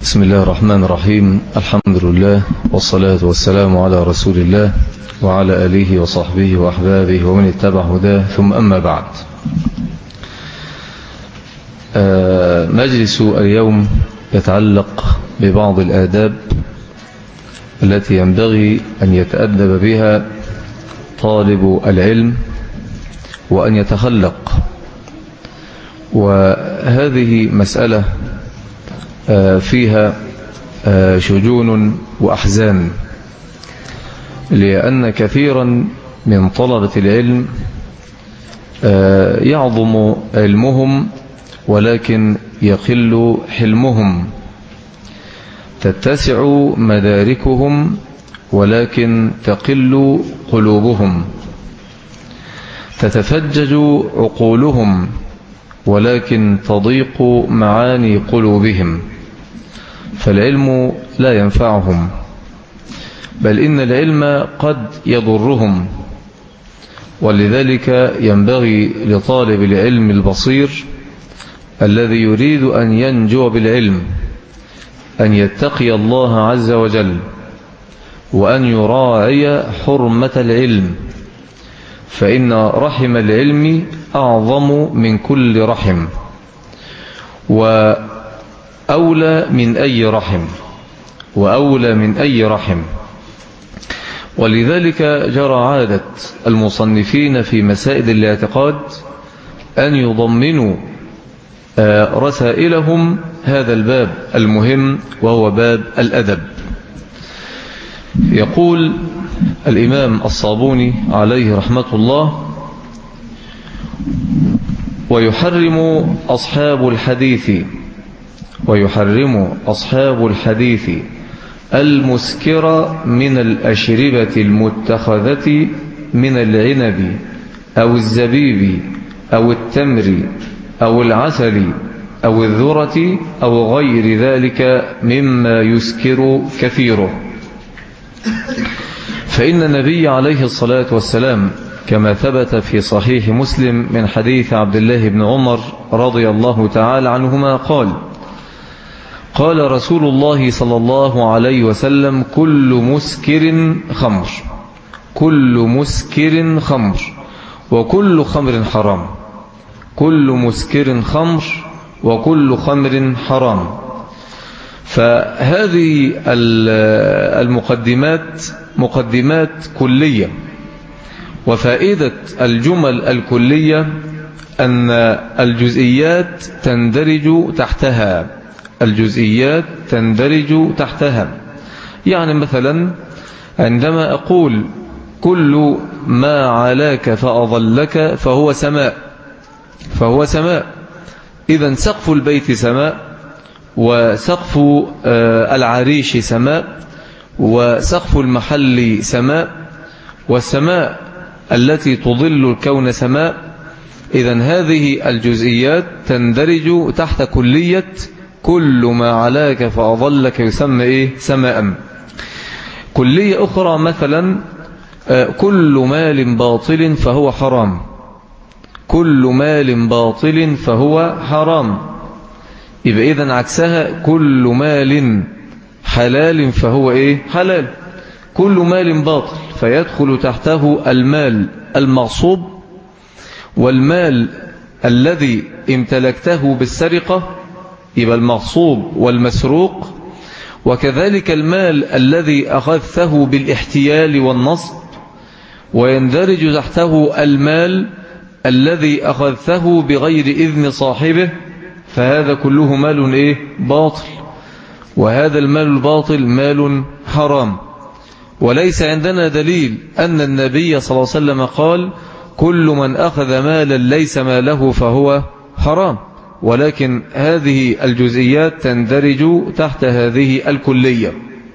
بسم الله الرحمن الرحيم. الحمد لله والصلاة والسلام على رسول الله وعلى آله وصحبه وأحبابه ومن اتبع هداه، ثم أما بعد. مجلس اليوم يتعلق ببعض الآداب التي ينبغي أن يتأدب بها طالب العلم وأن يتخلق، وهذه مسألة فيها شجون وأحزان، لأن كثيرا من طلبة العلم يعظم علمهم ولكن يقل حلمهم، تتسع مداركهم ولكن تقل قلوبهم، تتفجج عقولهم ولكن تضيق معاني قلوبهم، فالعلم لا ينفعهم، بل إن العلم قد يضرهم. ولذلك ينبغي لطالب العلم البصير الذي يريد أن ينجو بالعلم أن يتقي الله عز وجل، وأن يراعي حرمة العلم، فإن رحم العلم أعظم من كل رحم، وأولى من أي رحم. ولذلك جرى عادة المصنفين في مسائل الاعتقاد أن يضمنوا رسائلهم هذا الباب المهم، وهو باب الأدب. يقول الإمام الصابوني عليه رحمة الله: ويحرم أصحاب الحديث المسكر من الأشربة المتخذة من العنب أو الزبيب أو التمر أو العسل أو الذرة أو غير ذلك مما يسكر كثيره، فإن النبي عليه الصلاة والسلام كما ثبت في صحيح مسلم من حديث عبد الله بن عمر رضي الله تعالى عنهما قال رسول الله صلى الله عليه وسلم: كل مسكر خمر وكل خمر حرام. كل مسكر خمر وكل خمر حرام. فهذه المقدمات مقدمات كلية، وفائدة الجمل الكلية أن الجزئيات تندرج تحتها. يعني مثلا عندما أقول كل ما علاك فأظلك فهو سماء، إذن سقف البيت سماء، وسقف العريش سماء، وسقف المحل سماء، والسماء التي تظل الكون سماء. إذن هذه الجزئيات تندرج تحت كلية كل ما علاك فأظلك يسمى سماء. كلية أخرى مثلا كل مال باطل فهو حرام. كل مال باطل فهو حرام. يبقى إذن عكسها كل مال حلال فهو حلال. كل مال باطل فيدخل تحته المال المغصوب، والمال الذي امتلكته بالسرقة يبقى المغصوب والمسروق، وكذلك المال الذي أخذته بالاحتيال والنصب، ويندرج تحته المال الذي أخذته بغير إذن صاحبه، فهذا كله مال باطل، وهذا المال الباطل مال حرام. وليس عندنا دليل أن النبي صلى الله عليه وسلم قال كل من أخذ مالا ليس ماله فهو حرام، ولكن هذه الجزئيات تندرج تحت هذه الكلية.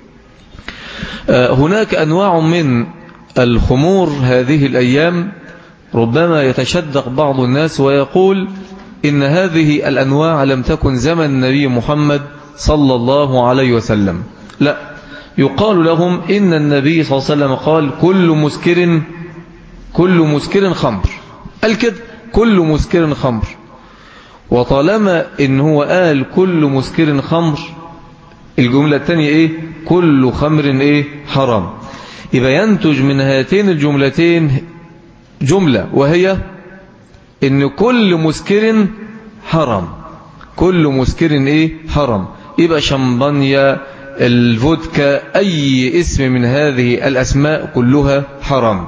هناك أنواع من الخمور هذه الأيام، ربما يتشدق بعض الناس ويقول إن هذه الأنواع لم تكن زمن النبي محمد صلى الله عليه وسلم. لا، يقال لهم إن النبي صلى الله عليه وسلم قال كل مسكر خمر. الكذب كل مسكر خمر، وطالما إن هو قال كل مسكر خمر الجملة الثانية إيه؟ كل خمر إيه؟ حرام. يبقى ينتج من هاتين الجملتين جملة، وهي إن كل مسكر حرام. كل مسكر إيه؟ حرام. يبقى شمبانيا، الفودكا، أي اسم من هذه الأسماء كلها حرام.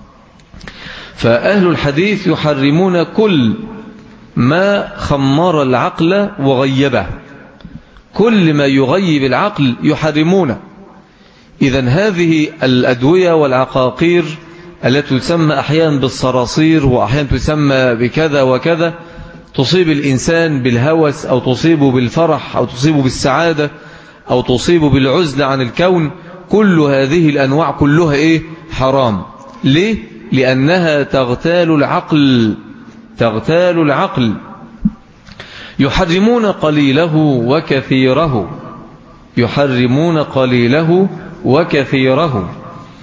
فأهل الحديث يحرمون كل ما خمر العقل وغيبه، كل ما يغيب العقل يحرمونه. إذن هذه الأدوية والعقاقير التي تسمى أحيانا بالصراصير وأحيانا تسمى بكذا وكذا، تصيب الإنسان بالهوس أو تصيبه بالفرح أو تصيبه بالسعادة أو تصيبه بالعزلة عن الكون، كل هذه الأنواع كلها إيه؟ حرام. ليه؟ لأنها تغتال العقل، تغتال العقل. يحرمون قليله وكثيره، يحرمون قليله وكثيره.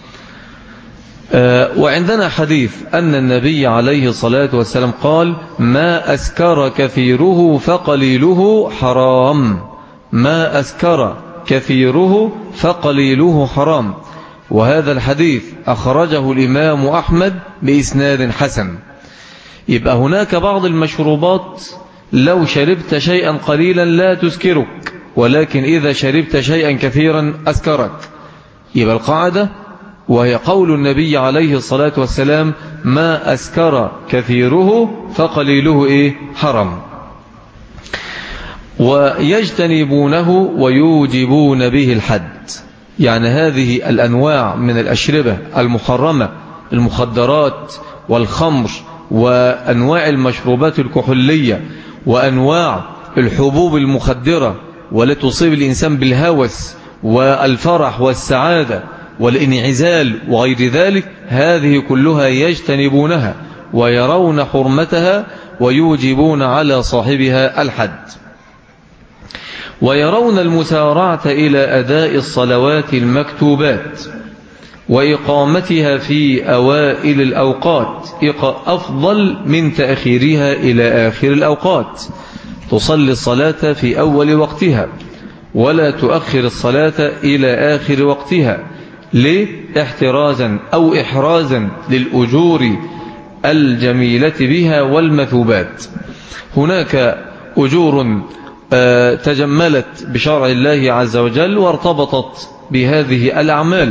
وعندنا حديث أن النبي عليه الصلاة والسلام قال: ما أسكر كثيره فقليله حرام، ما أسكر كثيره فقليله حرام. وهذا الحديث أخرجه الإمام أحمد بإسناد حسن. يبقى هناك بعض المشروبات لو شربت شيئا قليلا لا تسكرك، ولكن إذا شربت شيئا كثيرا أسكرك. يبقى القاعدة، وهي قول النبي عليه الصلاة والسلام: ما أسكر كثيره فقليله إيه؟ حرام. ويجتنبونه ويوجبون به الحد. يعني هذه الأنواع من الأشربة المحرمة، المخدرات والخمر وأنواع المشروبات الكحولية وأنواع الحبوب المخدرة والتي تصيب الإنسان بالهوس والفرح والسعادة والانعزال وغير ذلك، هذه كلها يجتنبونها ويرون حرمتها ويوجبون على صاحبها الحد. ويرون المسارعة إلى أداء الصلوات المكتوبات وإقامتها في أوائل الأوقات أفضل من تأخيرها إلى آخر الأوقات. تصلي الصلاة في أول وقتها ولا تؤخر الصلاة إلى آخر وقتها. ليه؟ احترازا أو إحرازا للأجور الجميلة بها والمثوبات. هناك أجور تجملت بشرع الله عز وجل وارتبطت بهذه الأعمال.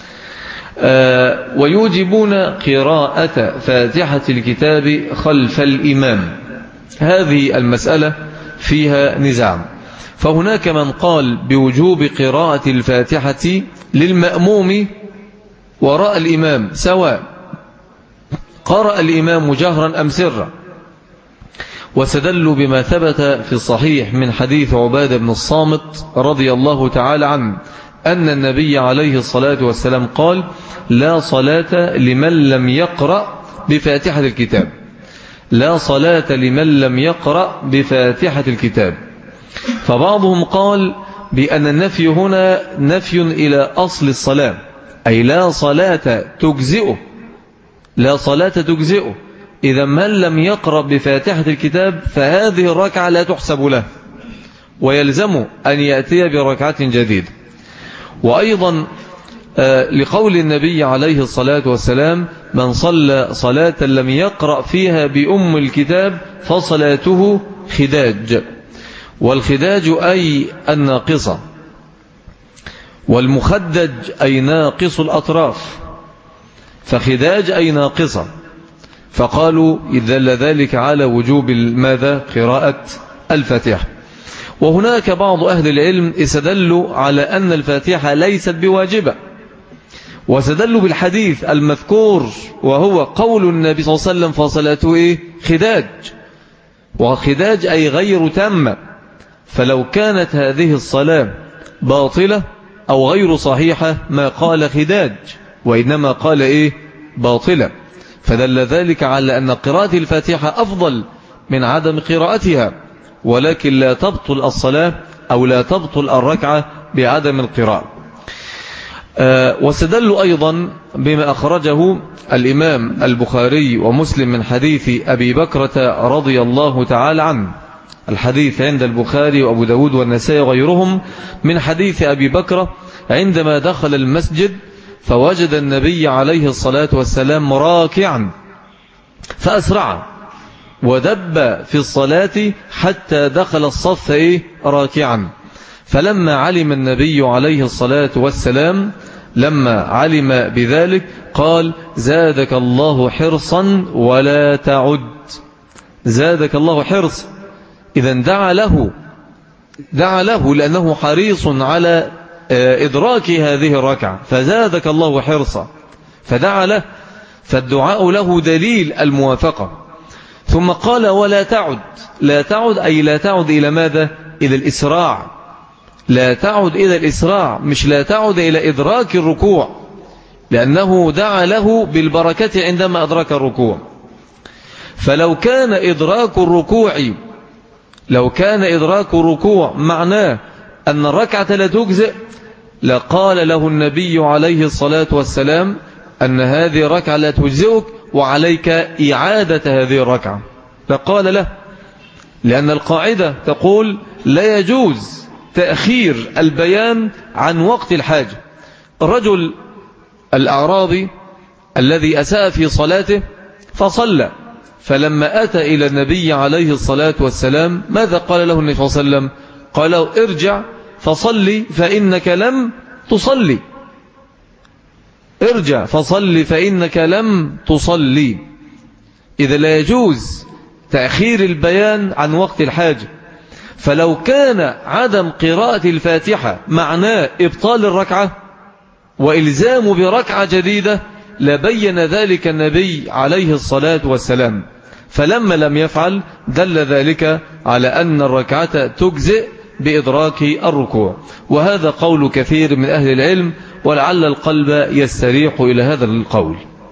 ويوجبون قراءة فاتحة الكتاب خلف الإمام. هذه المسألة فيها نزاع، فهناك من قال بوجوب قراءة الفاتحة للمأموم وراء الإمام، سواء قرأ الإمام جهرا أم سرا، وسدلوا بما ثبت في الصحيح من حديث عبادة بن الصامت رضي الله تعالى عنه أن النبي عليه الصلاة والسلام قال: لا صلاة لمن لم يقرأ بفاتحة الكتاب، لا صلاة لمن لم يقرأ بفاتحة الكتاب. فبعضهم قال بأن النفي هنا نفي إلى أصل الصلاة، أي لا صلاة تجزئه، لا صلاة تجزئه. إذا من لم يقرأ بفاتحة الكتاب فهذه الركعة لا تحسب له ويلزم أن يأتي بركعة جديدة. وأيضا لقول النبي عليه الصلاة والسلام: من صلى صلاة لم يقرأ فيها بأم الكتاب فصلاته خداج. والخداج أي الناقصة، والمخدج أي ناقص الأطراف، فخداج أي ناقصة. فقالوا دل ذلك على وجوب ماذا؟ قراءة الفاتحة. وهناك بعض أهل العلم استدلوا على أن الفاتحة ليست بواجبة، واستدلوا بالحديث المذكور وهو قول النبي صلى الله عليه وسلم: فصلاته إيه؟ خداج. وخداج أي غير تامة. فلو كانت هذه الصلاة باطلة أو غير صحيحة ما قال خداج، وإنما قال إيه؟ باطلة. فدل ذلك على أن قراءة الفاتحة أفضل من عدم قراءتها، ولكن لا تبطل الصلاة أو لا تبطل الركعة بعدم القراءة. واستدلوا أيضا بما أخرجه الإمام البخاري ومسلم من حديث أبي بكرة رضي الله تعالى عنه الحديث عند البخاري وأبو داود والنسائي وغيرهم من حديث أبي بكر عندما دخل المسجد فوجد النبي عليه الصلاة والسلام راكعا فأسرع ودب في الصلاة حتى دخل الصف راكعا. فلما علم النبي عليه الصلاة والسلام لما علم بذلك قال زادك الله حرصا ولا تعد. زادك الله حرصا، إذن دعا له لأنه حريص على إدراك هذه الركعة، فزادك الله حرصا فدعا له، فالدعاء له دليل الموافقة. ثم قال ولا تعد. لا تعد أي لا تعد إلى ماذا؟ إلى الإسراع. لا تعد إلى الإسراع، مش لا تعد إلى إدراك الركوع، لأنه دعا له بالبركة عندما أدرك الركوع. فلو كان إدراك الركوع معناه أن الركعة لا تجزئ لقال له النبي عليه الصلاة والسلام أن هذه ركعة لا تجزئك وعليك إعادة هذه الركعة، فقال له، لأن القاعدة تقول لا يجوز تأخير البيان عن وقت الحاجة. الرجل الأعرابي الذي أساء في صلاته فصلى، فلما أتى إلى النبي عليه الصلاة والسلام ماذا قال له النبي صلى الله عليه وسلم؟ قال له ارجع فصلي فإنك لم تصلي. ارجع فصلي فإنك لم تصلي. إذا لا يجوز تأخير البيان عن وقت الحاجة. فلو كان عدم قراءة الفاتحة معناه إبطال الركعة وإلزام بركعة جديدة لبين ذلك النبي عليه الصلاة والسلام، فلما لم يفعل دل ذلك على أن الركعة تجزئ بإدراك الركوع. وهذا قول كثير من أهل العلم، ولعل القلب يستريح إلى هذا القول.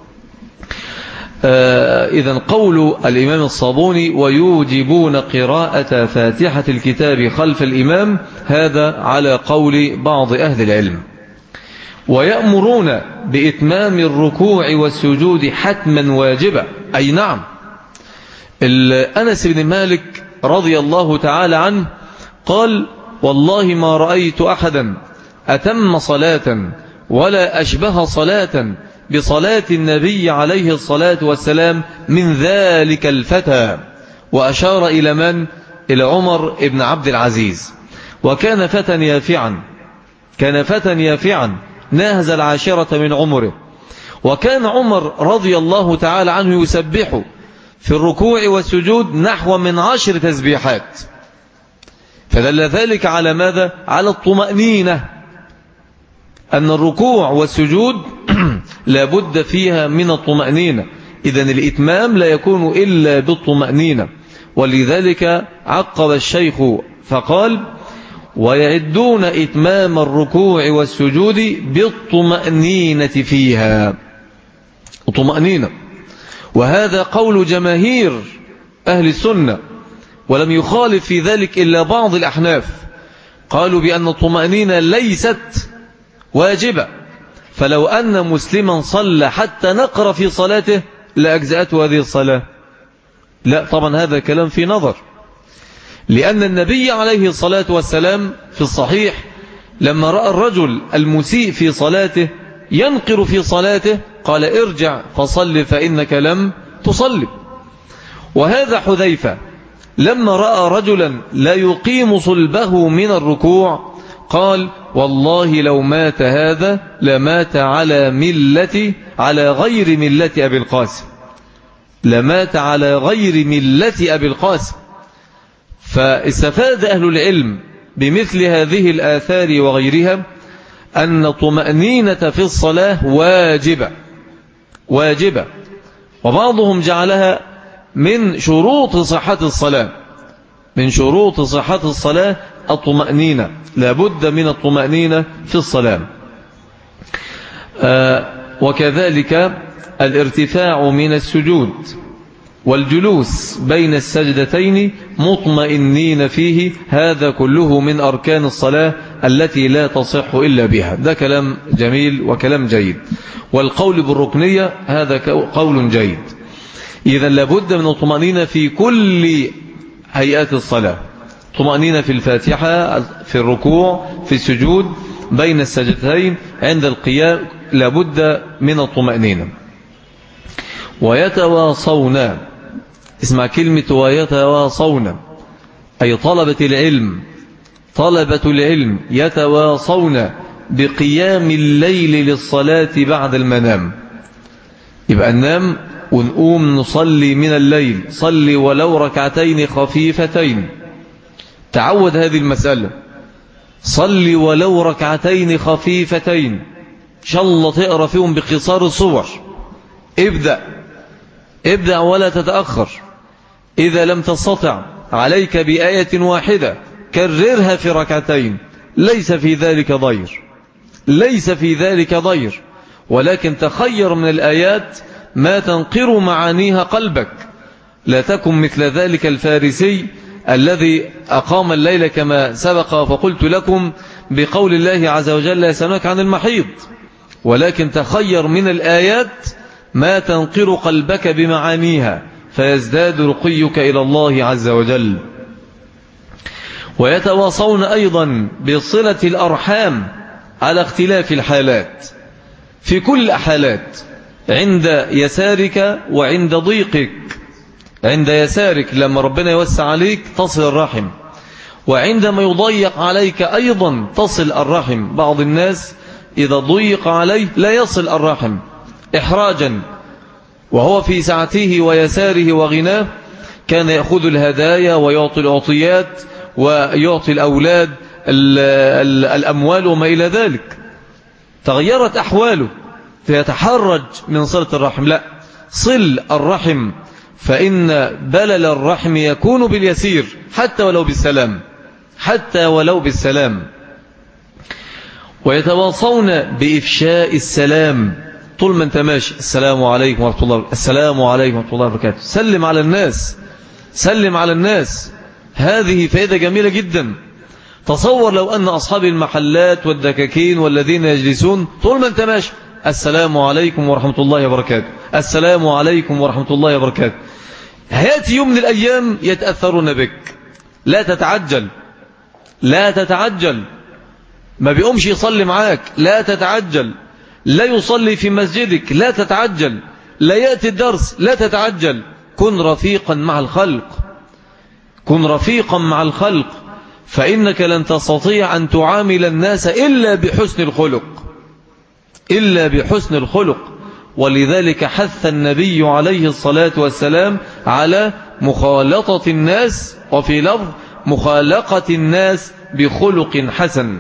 إذن قول الإمام الصابوني ويوجبون قراءة فاتحة الكتاب خلف الإمام، هذا على قول بعض أهل العلم. ويأمرون بإتمام الركوع والسجود حتما واجبا، أي نعم. أنس بن مالك رضي الله تعالى عنه قال والله ما رأيت أحدا أتم صلاة ولا أشبه صلاة بصلاة النبي عليه الصلاة والسلام من ذلك الفتى. وأشار إلى من؟ إلى عمر بن عبد العزيز. وكان فتى يافعا ناهز العاشرة من عمره. وكان عمر رضي الله تعالى عنه يسبح في الركوع والسجود نحو من 10 تسبيحات. فدل ذلك على ماذا؟ على الطمأنينة، أن الركوع والسجود لا بد فيها من الطمأنينة. إذن الإتمام لا يكون إلا بالطمأنينة. ولذلك عقب الشيخ فقال ويعدون إتمام الركوع والسجود بالطمأنينة فيها. الطمأنينة، وهذا قول جماهير أهل السنة، ولم يخالف في ذلك إلا بعض الأحناف، قالوا بأن الطمأنينة ليست واجبة. فلو أن مسلما صلى حتى نقر في صلاته لأجزأته هذه الصلاة؟ لا طبعا، هذا كلام في نظر. لأن النبي عليه الصلاة والسلام في الصحيح لما رأى الرجل المسيء في صلاته ينقر في صلاته قال ارجع فصل فإنك لم تصلي. وهذا حذيفة لما رأى رجلا لا يقيم صلبه من الركوع قال والله لو مات هذا لمات على غير ملة أبي القاسم. لمات على غير ملة أبي القاسم. فاستفاد أهل العلم بمثل هذه الآثار وغيرها أن طمأنينة في الصلاة واجبة. وبعضهم جعلها من شروط صحة الصلاة. من شروط صحة الصلاة الطمأنينة، لابد من الطمأنينة في الصلاة. وكذلك الارتفاع من السجود والجلوس بين السجدتين مطمئنين فيه، هذا كله من أركان الصلاة التي لا تصح إلا بها. ده كلام جميل وكلام جيد. والقول بالركنية هذا قول جيد. إذن لابد من الطمأنينة في كل هيئات الصلاة. طمأنينة في الفاتحة، في الركوع، في السجود، بين السجدتين، عند القيام لابد من الطمأنينة. ويتواصون، اسمع كلمة ويتواصون، أي طلبة العلم، طلبة العلم يتواصون بقيام الليل للصلاة بعد المنام. يبقى ننام ونقوم نصلي من الليل، صلي ولو ركعتين خفيفتين، تعود هذه المسألة، صلي ولو ركعتين خفيفتين، إن شاء الله تقرأ فيهم بقصار الصور، ابدأ ولا تتأخر. إذا لم تستطع عليك بآية واحدة كررها في ركعتين، ليس في ذلك ضير، ليس في ذلك ضير، ولكن تخير من الآيات ما تنقر معانيها قلبك. لا تكن مثل ذلك الفارسي الذي أقام الليل كما سبق فقلت لكم بقول الله عز وجل: يسألونك عن المحيض، ولكن تخير من الآيات ما تنقر قلبك بمعانيها فيزداد رقيك إلى الله عز وجل. ويتواصون أيضا بصلة الأرحام على اختلاف الحالات، في كل حالات، عند يسارك وعند ضيقك. عند يسارك لما ربنا يوسع عليك تصل الرحم، وعندما يضيق عليك أيضا تصل الرحم. بعض الناس إذا ضيق عليه لا يصل الرحم إحراجا، وهو في سعته ويساره وغناه كان يأخذ الهدايا ويعطي العطيات ويعطي الأولاد الأموال وما إلى ذلك. تغيرت أحواله فيتحرج من صلة الرحم. لا، صل الرحم، فإن بلل الرحم يكون باليسير حتى ولو بالسلام، حتى ولو بالسلام. ويتواصون بإفشاء السلام، طول ما انت ماشي: السلام عليكم ورحمة الله، السلام عليكم ورحمة الله وبركاته، سلم على الناس، سلم على الناس. هذه فائدة جميلة جدا. تصور لو أن أصحاب المحلات والدكاكين والذين يجلسون طول ما انت ماشي: السلام عليكم ورحمة الله وبركاته، السلام عليكم ورحمة الله وبركاته. هيأتي يوم من الأيام يتأثرون بك. لا تتعجل، لا تتعجل. ما بيقومش يصلي معاك، لا تتعجل. لا يصلي في مسجدك، لا تتعجل. لا يأتي الدرس، لا تتعجل. كن رفيقا مع الخلق، كن رفيقا مع الخلق، فإنك لن تستطيع أن تعامل الناس إلا بحسن الخلق، إلا بحسن الخلق. ولذلك حث النبي عليه الصلاة والسلام على مخالطة الناس، وفي لفظ مخالقة الناس بخلق حسن.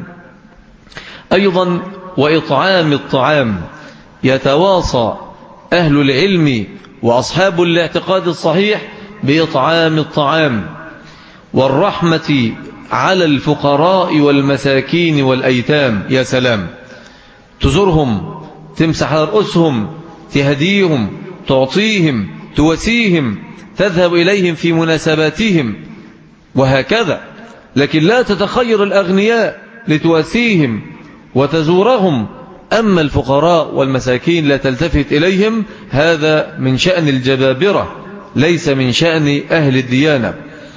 أيضا وإطعام الطعام، يتواصى أهل العلم وأصحاب الاعتقاد الصحيح بإطعام الطعام والرحمة على الفقراء والمساكين والأيتام. يا سلام، تزورهم، تمسح على رؤوسهم، تهديهم، تعطيهم، تواسيهم، تذهب إليهم في مناسباتهم وهكذا. لكن لا تتخير الأغنياء لتواسيهم وتزورهم، أما الفقراء والمساكين لا تلتفت إليهم. هذا من شأن الجبابرة، ليس من شأن أهل الديانة.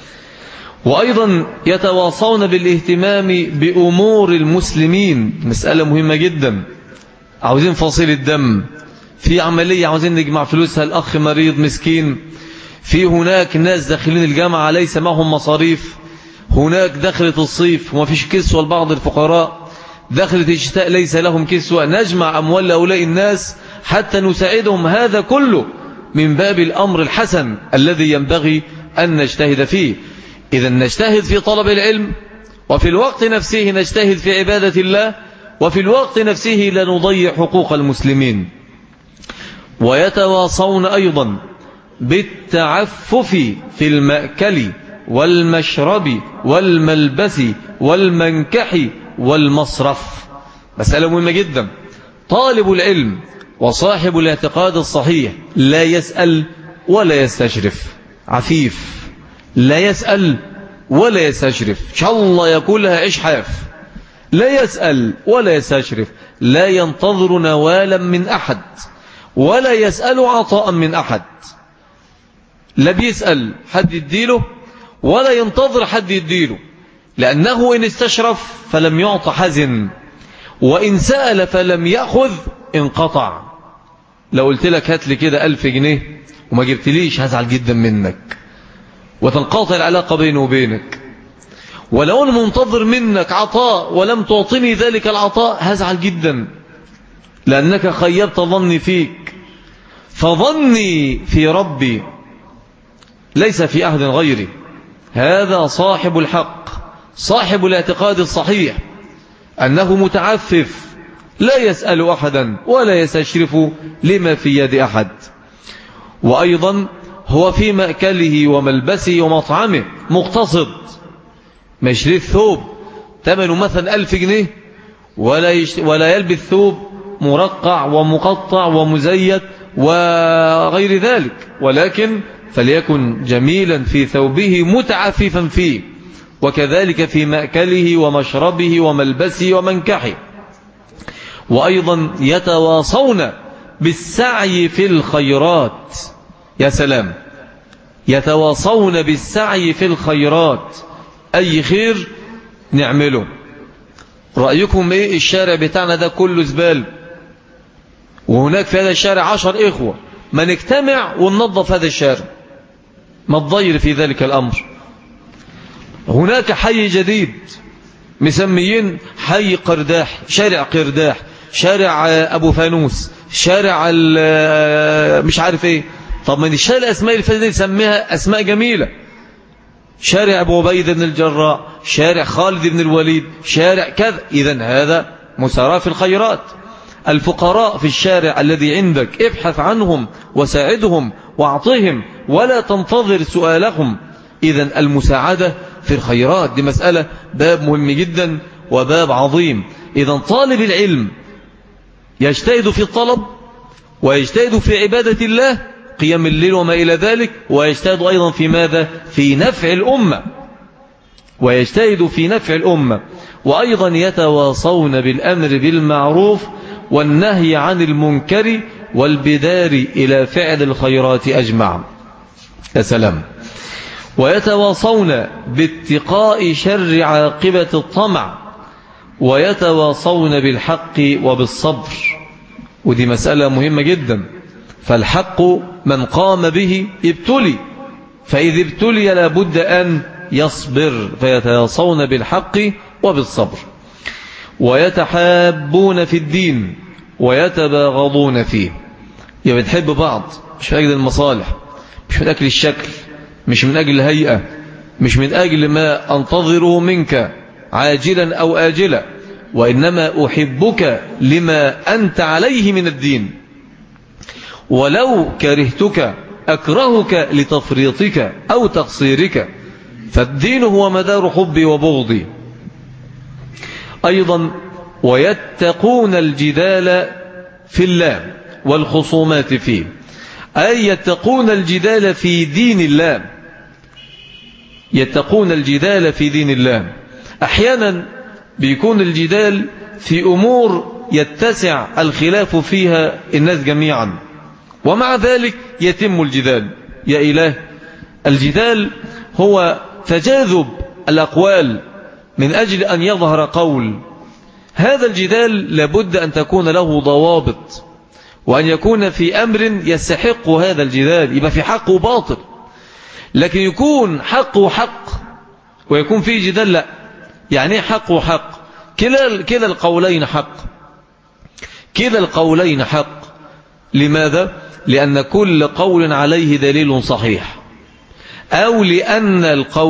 وأيضا يتواصون بالاهتمام بأمور المسلمين، مسألة مهمة جدا. عاوزين فصيل الدم، في عملية عاوزين نجمع فلوسها، الأخ مريض مسكين، في هناك ناس داخلين الجامعة ليس معهم مصاريف، هناك دخلت الصيف وما فيش كسوة لبعض الفقراء، دخلت الشتاء ليس لهم كسوة، نجمع أموال هؤلاء الناس حتى نساعدهم. هذا كله من باب الأمر الحسن الذي ينبغي أن نجتهد فيه. إذا نجتهد في طلب العلم، وفي الوقت نفسه نجتهد في عبادة الله، وفي الوقت نفسه لا نضيع حقوق المسلمين. ويتواصون أيضا بالتعفف في المأكل والمشرب والملبس والمنكح والمصرف. مسألة مهمة جدا. طالب العلم وصاحب الاعتقاد الصحيح لا يسأل ولا يستشرف، عفيف، لا يسأل ولا يستشرف، إن شاء الله يقولها إشحاف، لا يسأل ولا يستشرف، لا ينتظر نوالا من أحد ولا يسأل عطاء من أحد. لا بيسأل حد يديله ولا ينتظر حد يديله، لأنه إن استشرف فلم يعط حزن، وإن سأل فلم يأخذ انقطع. لو قلت لك هات لي كده 1000 جنيه وما جبتليش هزعل جدا منك وتنقطع العلاقة بيني وبينك، ولو أنا منتظر منك عطاء ولم تعطني ذلك العطاء هزعل جدا، لأنك خيبت ظني فيك. فظني في ربي ليس في أحد غيري. هذا صاحب الحق، صاحب الاعتقاد الصحيح، أنه متعفف لا يسأل أحدا ولا يستشرف لما في يد أحد. وأيضا هو في مأكله وملبسه ومطعمه مقتصد، ما يشتري ثوب ثمنه مثلا 1000 جنيه ولا يلبس ثوب مرقع ومقطع ومزيت وغير ذلك، ولكن فليكن جميلا في ثوبه متعففا فيه، وكذلك في مأكله ومشربه وملبسه ومنكحه. وأيضا يتواصون بالسعي في الخيرات. يا سلام، يتواصون بالسعي في الخيرات، أي خير نعمله. رأيكم إيه؟ الشارع بتاعنا ده كله زبال، وهناك في هذا الشارع 10 إخوة، ما نجتمع وننظف هذا الشارع، ما تضير في ذلك الأمر. هناك حي جديد مسميين حي قرداح، شارع قرداح، شارع أبو فانوس، شارع مش عارف إيه. طب من الشارع الأسماء الفاتحة دي سميها أسماء جميلة، شارع أبو عبيدة بن الجراح، شارع خالد بن الوليد، شارع كذا. إذن هذا مسارعة في الخيرات. الفقراء في الشارع الذي عندك ابحث عنهم وساعدهم واعطهم ولا تنتظر سؤالهم. إذن المساعدة في الخيرات دي مسألة باب مهم جدا وباب عظيم. إذن طالب العلم يجتهد في الطلب ويجتهد في عبادة الله قيام الليل وما إلى ذلك، ويجتهد أيضا في ماذا؟ في نفع الأمة، ويجتهد في نفع الأمة. وأيضا يتواصون بالأمر بالمعروف والنهي عن المنكر والبدار إلى فعل الخيرات أجمع. يا سلام. ويتواصون باتقاء شر عاقبة الطمع، ويتواصون بالحق وبالصبر، ودي مسألة مهمة جدا. فالحق من قام به ابتلي، فإذا ابتلي لابد أن يصبر، فيتواصون بالحق وبالصبر. ويتحابون في الدين ويتباغضون فيه، يبقى بنحب بعض مش من أجل المصالح، مش من أجل الشكل، مش من أجل الهيئة، مش من أجل ما أنتظره منك عاجلا أو آجلا، وإنما أحبك لما أنت عليه من الدين، ولو كرهتك أكرهك لتفريطك أو تقصيرك، فالدين هو مدار حبي وبغضي. أيضا ويتقون الجدال في الله والخصومات فيه، أي يتقون الجدال في دين الله، يتقون الجدال في دين الله. أحيانا بيكون الجدال في أمور يتسع الخلاف فيها الناس جميعا، ومع ذلك يتم الجدال. يا إله، الجدال هو تجاذب الأقوال من أجل أن يظهر قول. هذا الجدال لابد أن تكون له ضوابط، وأن يكون في أمر يستحق هذا الجدال، يبقى في حق وباطل. لكن يكون حق وحق ويكون فيه جدال لا. يعني حق وحق؟ كلا القولين حق، كلا القولين حق. لماذا؟ لأن كل قول عليه دليل صحيح، أو لأن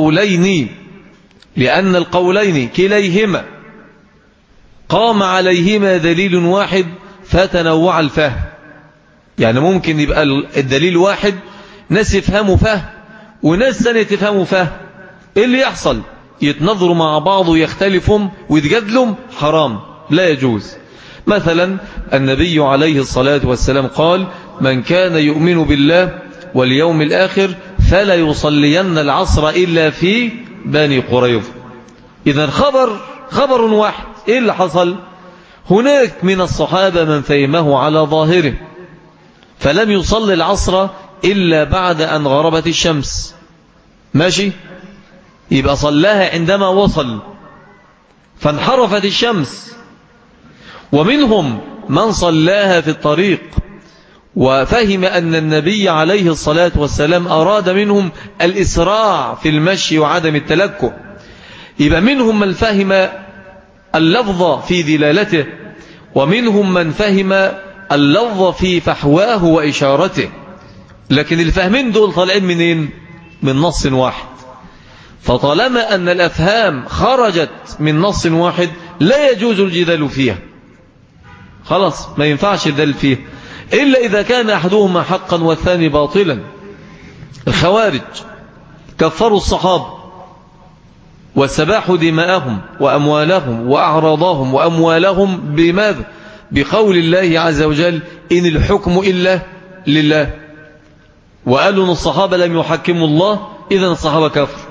القولين كليهما قام عليهما دليل واحد فتنوع الفهم. يعني ممكن يبقى الدليل واحد، ناس يفهموا فهم وناس ثانية تفهموا فهم. إيه اللي يحصل؟ يتنظروا مع بعض ويختلفوا ويتجادلوا، حرام، لا يجوز. مثلا النبي عليه الصلاة والسلام قال: من كان يؤمن بالله واليوم الآخر فلا يصلين العصر إلا في بني قريظة. إذن خبر واحد. إيه اللي حصل؟ هناك من الصحابة من فهمه على ظاهره فلم يصلي العصر إلا بعد أن غربت الشمس. ماشي؟ يبقى صلاها عندما وصل فانحرفت الشمس. ومنهم من صلاها في الطريق وفهم أن النبي عليه الصلاة والسلام أراد منهم الإسراع في المشي وعدم التلكؤ. يبقى منهم من فهم اللفظ في دلالته، ومنهم من فهم اللفظ في فحواه وإشارته. لكن الفهمين دول طالعين منين؟ من نص واحد. فطالما أن الأفهام خرجت من نص واحد لا يجوز الجدال فيها، خلاص ما ينفعش الجدال فيها إلا إذا كان أحدهما حقا والثاني باطلا. الخوارج كفروا الصحابة وسباحوا دماءهم وأموالهم وأعراضهم وأموالهم بماذا؟ بقول الله عز وجل إن الحكم إلا لله. وقالوا أن الصحابة لم يحكموا الله، إذن الصحابة كفر.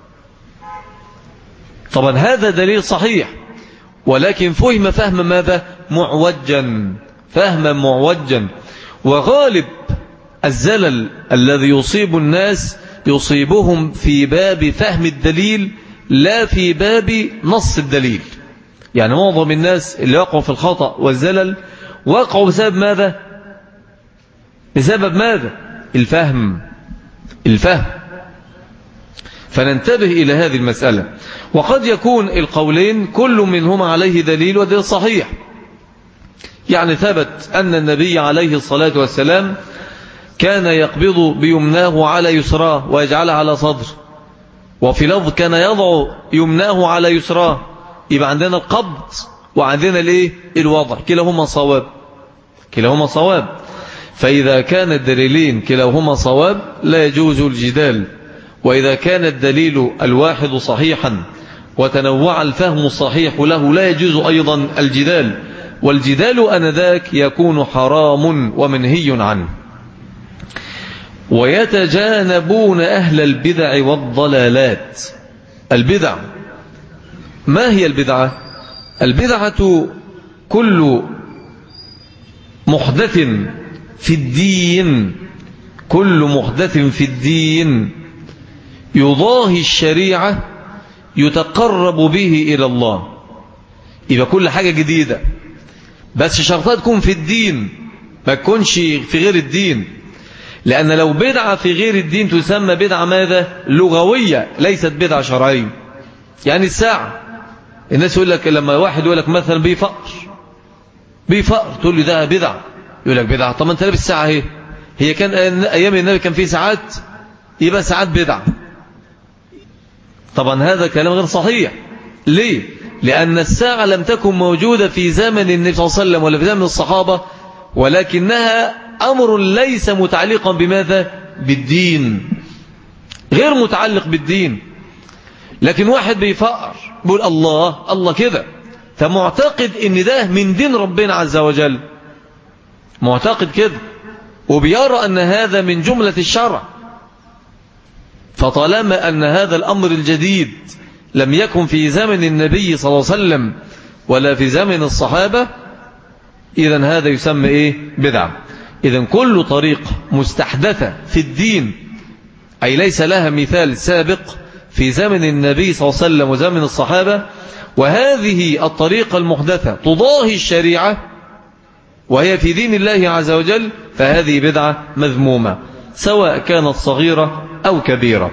طبعا هذا دليل صحيح، ولكن فهم فهم ماذا؟ معوجا، فهما معوجا. وغالب الزلل الذي يصيب الناس يصيبهم في باب فهم الدليل لا في باب نص الدليل. يعني معظم الناس اللي وقعوا في الخطأ والزلل وقعوا بسبب ماذا؟ بسبب ماذا؟ الفهم. فننتبه إلى هذه المسألة. وقد يكون القولين كل منهما عليه دليل ودليل صحيح. يعني ثبت أن النبي عليه الصلاة والسلام كان يقبض بيمناه على يسراه ويجعلها على صدر، وفي لفظ كان يضع يمناه على يسراه. يبقى عندنا القبض وعندنا الوضع، كلاهما صواب. فإذا كان الدليلين كلاهما صواب لا يجوز الجدال. وإذا كان الدليل الواحد صحيحا وتنوع الفهم الصحيح له لا يجوز أيضا الجدال. والجدال أنذاك يكون حرام ومنهي عنه. ويتجانبون أهل البدع والضلالات. البدع، ما هي البدعة؟ البدعة كل محدث في الدين، كل محدث في الدين يضاهي الشريعة يتقرب به إلى الله. يبقى كل حاجة جديدة، بس شرطها تكون في الدين، ما تكونش في غير الدين. لأن لو بدعة في غير الدين تسمى بدعة ماذا؟ لغوية، ليست بدعة شرعية. يعني الساعة، الناس يقول لك لما واحد يقول لك مثلا بيفقر تقول له ده بدعة، يقول لك بدعة. طب ما انت لابس الساعة هي كان أيام النبي كان فيه ساعات، يبقى ساعات بدعة. طبعا هذا كلام غير صحيح. ليه؟ لأن الساعة لم تكن موجودة في زمن النبي صلى الله عليه وسلم ولا في زمن الصحابة، ولكنها أمر ليس متعلقا بماذا؟ بالدين، غير متعلق بالدين. لكن واحد بيفقر بيقول الله كده، فمعتقد ان ده من دين ربنا عز وجل، معتقد كده، وبيرى أن هذا من جملة الشرع. فطالما أن هذا الأمر الجديد لم يكن في زمن النبي صلى الله عليه وسلم ولا في زمن الصحابة، إذن هذا يسمى بدعة. إذن كل طريق مستحدثة في الدين، أي ليس لها مثال سابق في زمن النبي صلى الله عليه وسلم وزمن الصحابة، وهذه الطريقة المحدثة تضاهي الشريعة وهي في دين الله عز وجل، فهذه بدعة مذمومة سواء كانت صغيرة أو كبيرة.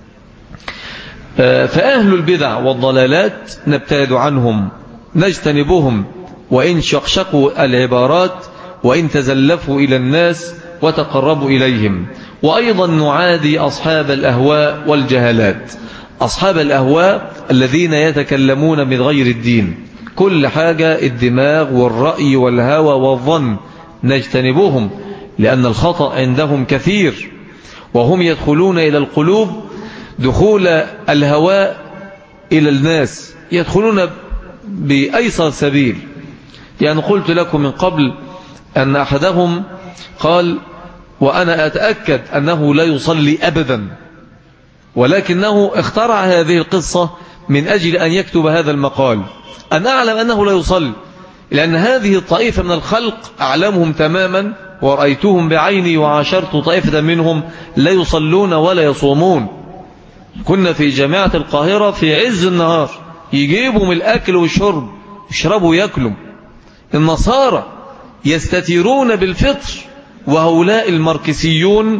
فأهل البدع والضلالات نبتعد عنهم، نجتنبهم، وإن شقشقوا العبارات، وإن تزلفوا إلى الناس وتقربوا إليهم. وأيضا نعادي أصحاب الأهواء والجهالات. أصحاب الأهواء الذين يتكلمون من غير الدين، كل حاجة الدماغ والرأي والهوى والظن، نجتنبهم، لأن الخطأ عندهم كثير، وهم يدخلون إلى القلوب دخول الهواء إلى الناس، يدخلون بأيسر سبيل. يعني قلت لكم من قبل أن أحدهم قال وأنا أتأكد أنه لا يصلي أبدا، ولكنه اخترع هذه القصة من أجل أن يكتب هذا المقال. أنا أعلم أنه لا يصلي، لأن هذه الطائفة من الخلق أعلمهم تماما، ورأيتهم بعيني وعاشرت طائفة منهم لا يصلون ولا يصومون، كنا في جامعة القاهرة في عز النهار، يجيبوا من الأكل والشرب، يشربوا ويأكلوا. النصارى يستتيرون بالفطر، وهؤلاء الماركسيون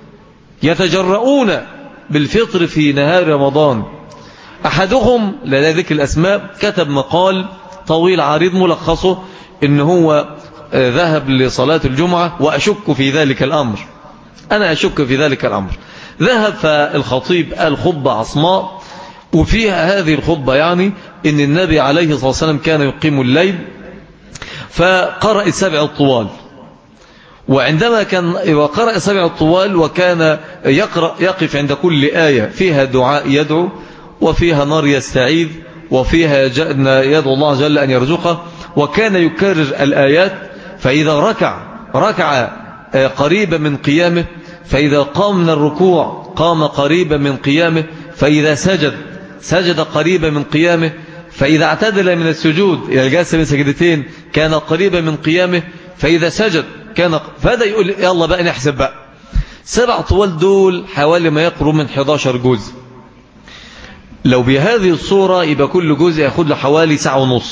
يتجرؤون بالفطر في نهار رمضان. أحدهم لا ذكر الأسماء كتب مقال طويل عريض ملخصه إن هو ذهب لصلاة الجمعة، وأشك في ذلك الأمر، أنا أشك في ذلك الأمر. ذهب فالخطيب قال خطبة عصماء، وفيها هذه الخطبة يعني إن النبي عليه الصلاة والسلام كان يقيم الليل، فقرأ السبع الطوال، وعندما كان وقرأ السبع الطوال وكان يقف عند كل آية فيها دعاء يدعو، وفيها نار يستعيذ، وفيها يدعو الله جل أن يرزقه، وكان يكرر الآيات. فإذا ركع قريبا من قيامه، فإذا قام من الركوع قام قريبا من قيامه، فإذا سجد قريبا من قيامه، فإذا اعتدل من السجود إلى الجلسة من سجدتين كان قريبا من قيامه، فإذا سجد كان فهذا يقول يلا بقى نحسب بقى 7 طوال دول حوالي ما يقرب من 11 جزء. لو بهذه الصورة يبقى كل جزء يأخذ له حوالي 1.5 ساعة.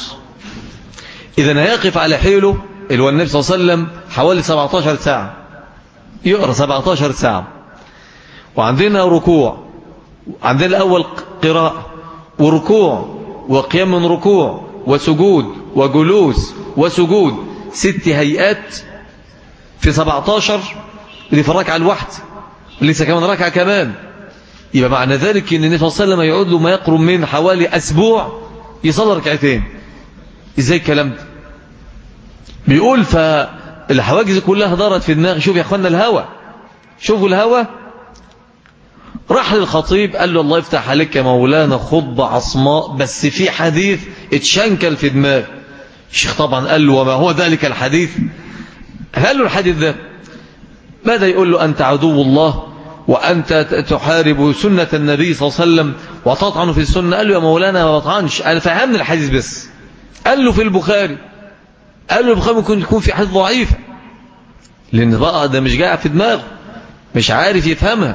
إذن هيقف على حيله اللي هو النبي صلى الله عليه وسلم حوالي 17 ساعة، يقرأ 17 ساعة. وعندنا ركوع، عندنا الأول قراءة وركوع وقيام من ركوع وسجود وجلوس وسجود، 6 هيئات في 17، اللي في الركعة الواحدة لسه كمان ركعة كمان. يبقى معنى ذلك ان النبي صلى الله عليه وسلم يعود له ما يقرب من حوالي أسبوع يصلي ركعتين. ازاي الكلام ده؟ بيقول فالحواجز كلها دارت في دماغي. شوف يا اخوانا الهوى، شوفوا الهوى. راح للخطيب قال له الله يفتح عليك يا مولانا خطبة عصماء، بس في حديث اتشنكل في دماغي. الشيخ طبعا قال له وما هو ذلك الحديث؟ قال له الحديث ده ماذا؟ يقول له أنت عدو الله، وأنت تحارب سنة النبي صلى الله عليه وسلم وتطعن في السنة. قال له يا مولانا ما بطعنش، أنا فهمني الحديث بس. قال له في البخاري. قال له البخاري ممكن يكون في حديث ضعيفة، لأن بقى ده مش جاء في دماغه، مش عارف يفهمها.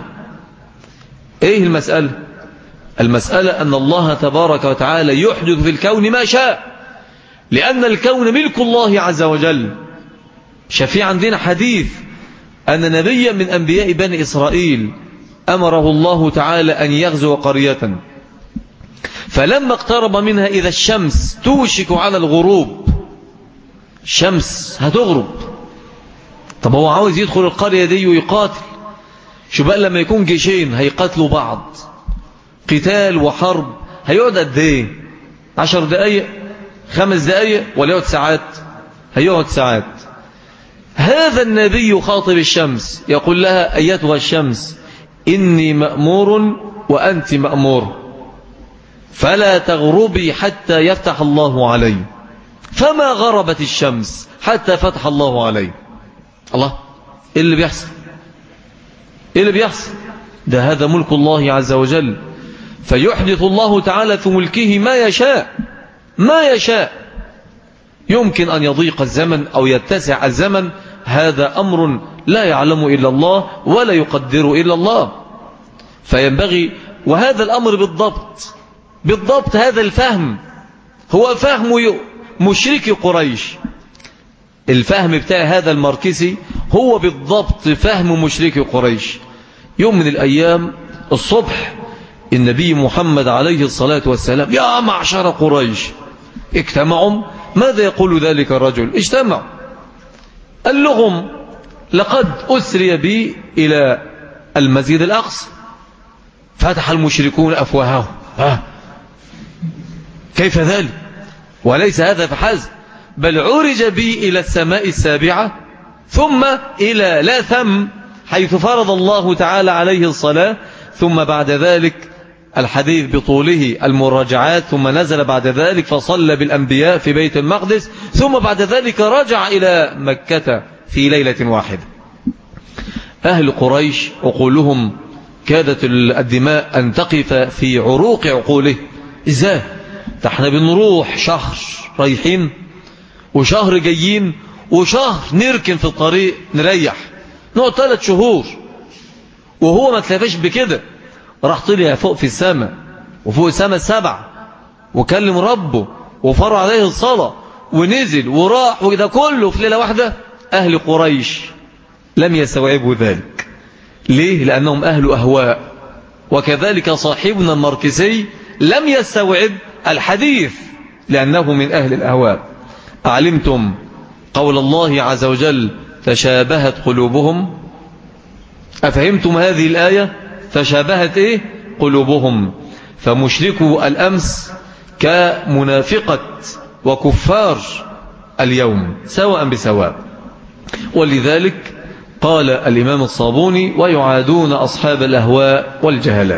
ايه المسألة؟ المسألة أن الله تبارك وتعالى يحدث في الكون ما شاء، لأن الكون ملك الله عز وجل. شفي عندنا حديث أن نبيا من أنبياء بني إسرائيل أمره الله تعالى أن يغزو قرية، فلما اقترب منها إذا الشمس توشك على الغروب، الشمس هتغرب. طب هو عاوز يدخل القرية دي ويقاتل. شو بقى لما يكون جيشين هيقاتلوا بعض قتال وحرب، هيقعد قد ايه؟ 10 دقايق 5 دقايق ولا يقعد ساعات؟ هيقعد ساعات. هذا النبي يخاطب الشمس يقول لها أيتها الشمس إني مأمور وأنت مأمور، فلا تغربي حتى يفتح الله علي. فما غربت الشمس حتى فتح الله علي. الله، إيه اللي بيحصل؟ إيه اللي بيحصل؟ ده هذا ملك الله عز وجل، فيحدث الله تعالى في ملكه ما يشاء ما يشاء. يمكن أن يضيق الزمن أو يتسع الزمن، هذا أمر لا يعلم إلا الله ولا يقدر إلا الله. فينبغي، وهذا الأمر بالضبط هذا الفهم هو فهم مشركي قريش. الفهم بتاع هذا الماركسي هو بالضبط فهم مشركي قريش. يوم من الأيام الصبح النبي محمد عليه الصلاة والسلام يا معشر قريش اجتمعوا. ماذا يقول ذلك الرجل؟ اجتمعوا، قال لهم لقد أسري بي إلى المسجد الأقصى. فتح المشركون أفواههم، كيف ذلك؟ وليس هذا فحسب، بل عرج بي إلى السماء السابعة، ثم إلى لا ثم حيث فرض الله تعالى عليه الصلاة، ثم بعد ذلك الحديث بطوله المراجعات، ثم نزل بعد ذلك فصلى بالأنبياء في بيت المقدس، ثم بعد ذلك رجع إلى مكة في ليلة واحدة. أهل قريش عقولهم كادت الدماء أن تقف في عروق عقوله. إزاي؟ احنا بنروح شهر رايحين وشهر جايين وشهر نركن في الطريق نريح، نقعد 3 شهور، وهو ما تلافش بكده، راح طلع فوق في السماء وفوق السماء السبع وكلم ربه وفرض عليه الصلاة ونزل وراح، وده كله في ليلة واحدة. أهل قريش لم يستوعبوا ذلك. ليه؟ لأنهم أهل أهواء. وكذلك صاحبنا الماركسي لم يستوعب الحديث لأنه من أهل الأهواء. أعلمتم قول الله عز وجل تشابهت قلوبهم؟ أفهمتم هذه الآية؟ تشابهت إيه؟ قلوبهم. فمشركوا الأمس كمنافقة وكفار اليوم سواء بسواء. ولذلك قال الإمام الصابوني ويعادون أصحاب الأهواء والجهلات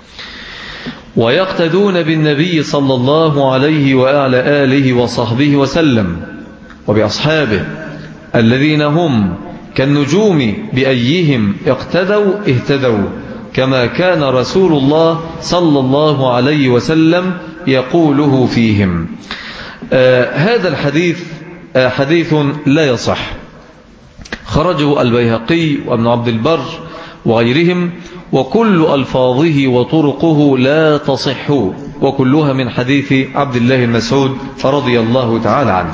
ويقتدون بالنبي صلى الله عليه وعلى آله وصحبه وسلم وبأصحابه الذين هم كالنجوم بأيهم اقتدوا اهتدوا، كما كان رسول الله صلى الله عليه وسلم يقوله فيهم. هذا الحديث حديث لا يصح، خرجه البيهقي وابن عبد البر وغيرهم، وكل ألفاظه وطرقه لا تصح، وكلها من حديث عبد الله المسعود رضي الله تعالى عنه.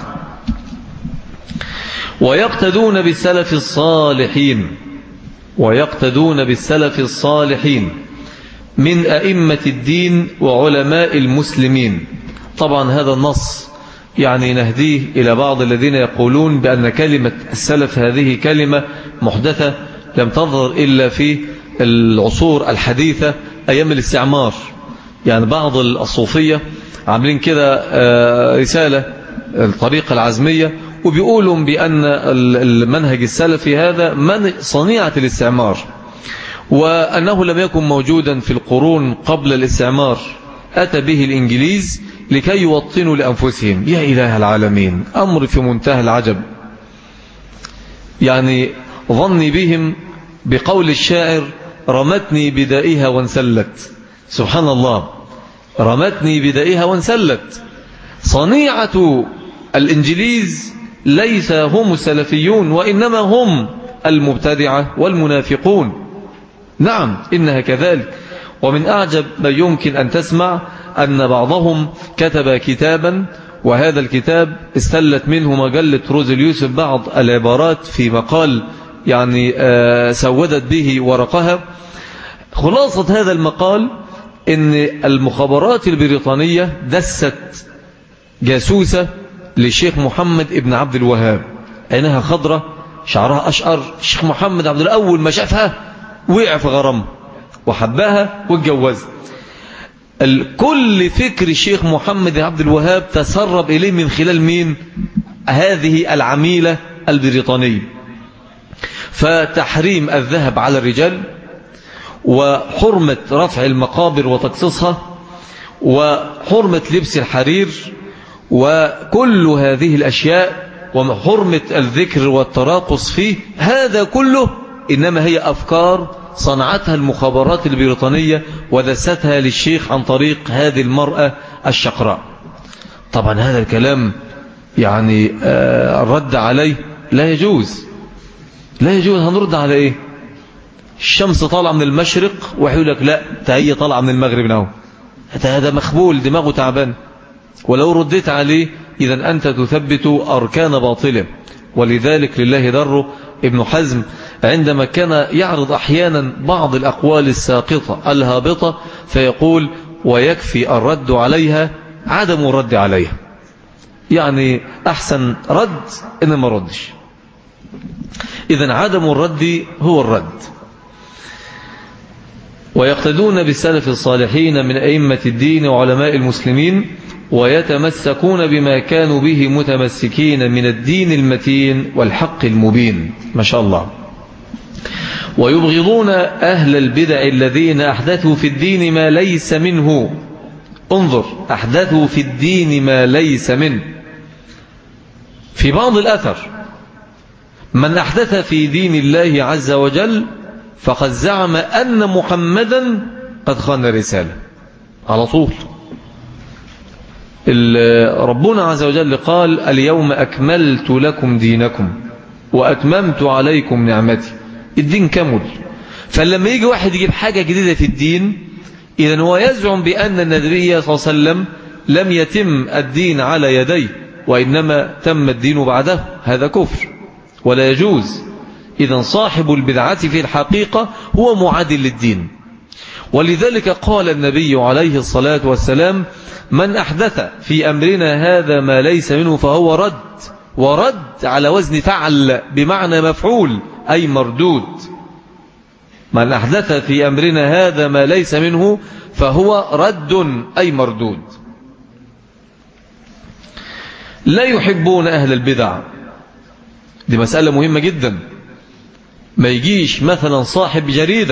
ويقتدون بالسلف الصالحين، ويقتدون بالسلف الصالحين من أئمة الدين وعلماء المسلمين. طبعا هذا النص يعني نهديه إلى بعض الذين يقولون بأن كلمة السلف هذه كلمة محدثة لم تظهر إلا في العصور الحديثة أيام الاستعمار. يعني بعض الصوفية عاملين كده رسالة الطريقة العزمية، وبيقولوا بأن المنهج السلفي هذا من صنيعة الاستعمار، وأنه لم يكن موجودا في القرون قبل الاستعمار، أتى به الإنجليز لكي يوطنوا لأنفسهم. يا إله العالمين، أمر في منتهى العجب. يعني ظني بهم بقول الشاعر رمتني بدائها وانسلت. سبحان الله، رمتني بدائها وانسلت. صنيعة الإنجليز ليس هم السلفيون، وإنما هم المبتدعة والمنافقون. نعم إنها كذلك. ومن أعجب ما يمكن أن تسمع أن بعضهم كتب كتابا، وهذا الكتاب استلت منه مجلة روز اليوسف بعض العبارات في مقال يعني سودت به ورقها. خلاصة هذا المقال إن المخابرات البريطانية دست جاسوسة للشيخ محمد ابن عبد الوهاب، عينها خضرة شعرها أشقر. الشيخ محمد عبد الوهاب أول ما شافها وقع في غرام وحبها واتجوز. كل فكر الشيخ محمد عبد الوهاب تسرب إليه من خلال مين؟ هذه العميلة البريطانية. فتحريم الذهب على الرجال، وحرمة رفع المقابر وتقصيصها، وحرمة لبس الحرير، وكل هذه الأشياء، وحرمة الذكر والتراقص فيه. هذا كله إنما هي أفكار صنعتها المخابرات البريطانية ودستها للشيخ عن طريق هذه المرأة الشقراء. طبعا هذا الكلام يعني الرد عليه لا يجوز، لا يجوز. هنرد على ايه؟ الشمس طالعة من المشرق ويقول لك لا هي طالعة من المغرب نهو. هذا مخبول، دماغه تعبان. ولو رديت عليه إذا أنت تثبت أركان باطله. ولذلك لله دره ابن حزم عندما كان يعرض أحيانا بعض الأقوال الساقطة الهابطة فيقول ويكفي الرد عليها عدم الرد عليها. يعني أحسن رد إنما ردش. إذن عدم الرد هو الرد. ويقتدون بالسلف الصالحين من أئمة الدين وعلماء المسلمين ويتمسكون بما كانوا به متمسكين من الدين المتين والحق المبين. ما شاء الله. ويبغضون أهل البدع الذين أحدثوا في الدين ما ليس منه. انظر، أحدثوا في الدين ما ليس منه. في بعض الأثر من أحدث في دين الله عز وجل فقد زعم أن محمدا قد خان رسالة على طول. ربنا عز وجل قال اليوم أكملت لكم دينكم وأتممت عليكم نعمتي. الدين كمل. فلما يجي واحد يجيب حاجة جديدة في الدين إذن هو يزعم بأن النبي صلى الله عليه وسلم لم يتم الدين على يديه وإنما تم الدين بعده، هذا كفر ولا يجوز. إذن صاحب البدعة في الحقيقة هو معادل للدين. ولذلك قال النبي عليه الصلاة والسلام: من أحدث في أمرنا هذا ما ليس منه فهو رد. ورد على وزن فعل بمعنى مفعول أي مردود. من أحدث في أمرنا هذا ما ليس منه فهو رد أي مردود. لا يحبون أهل البدع، دي مسألة مهمة جدا. ما يجيش مثلا صاحب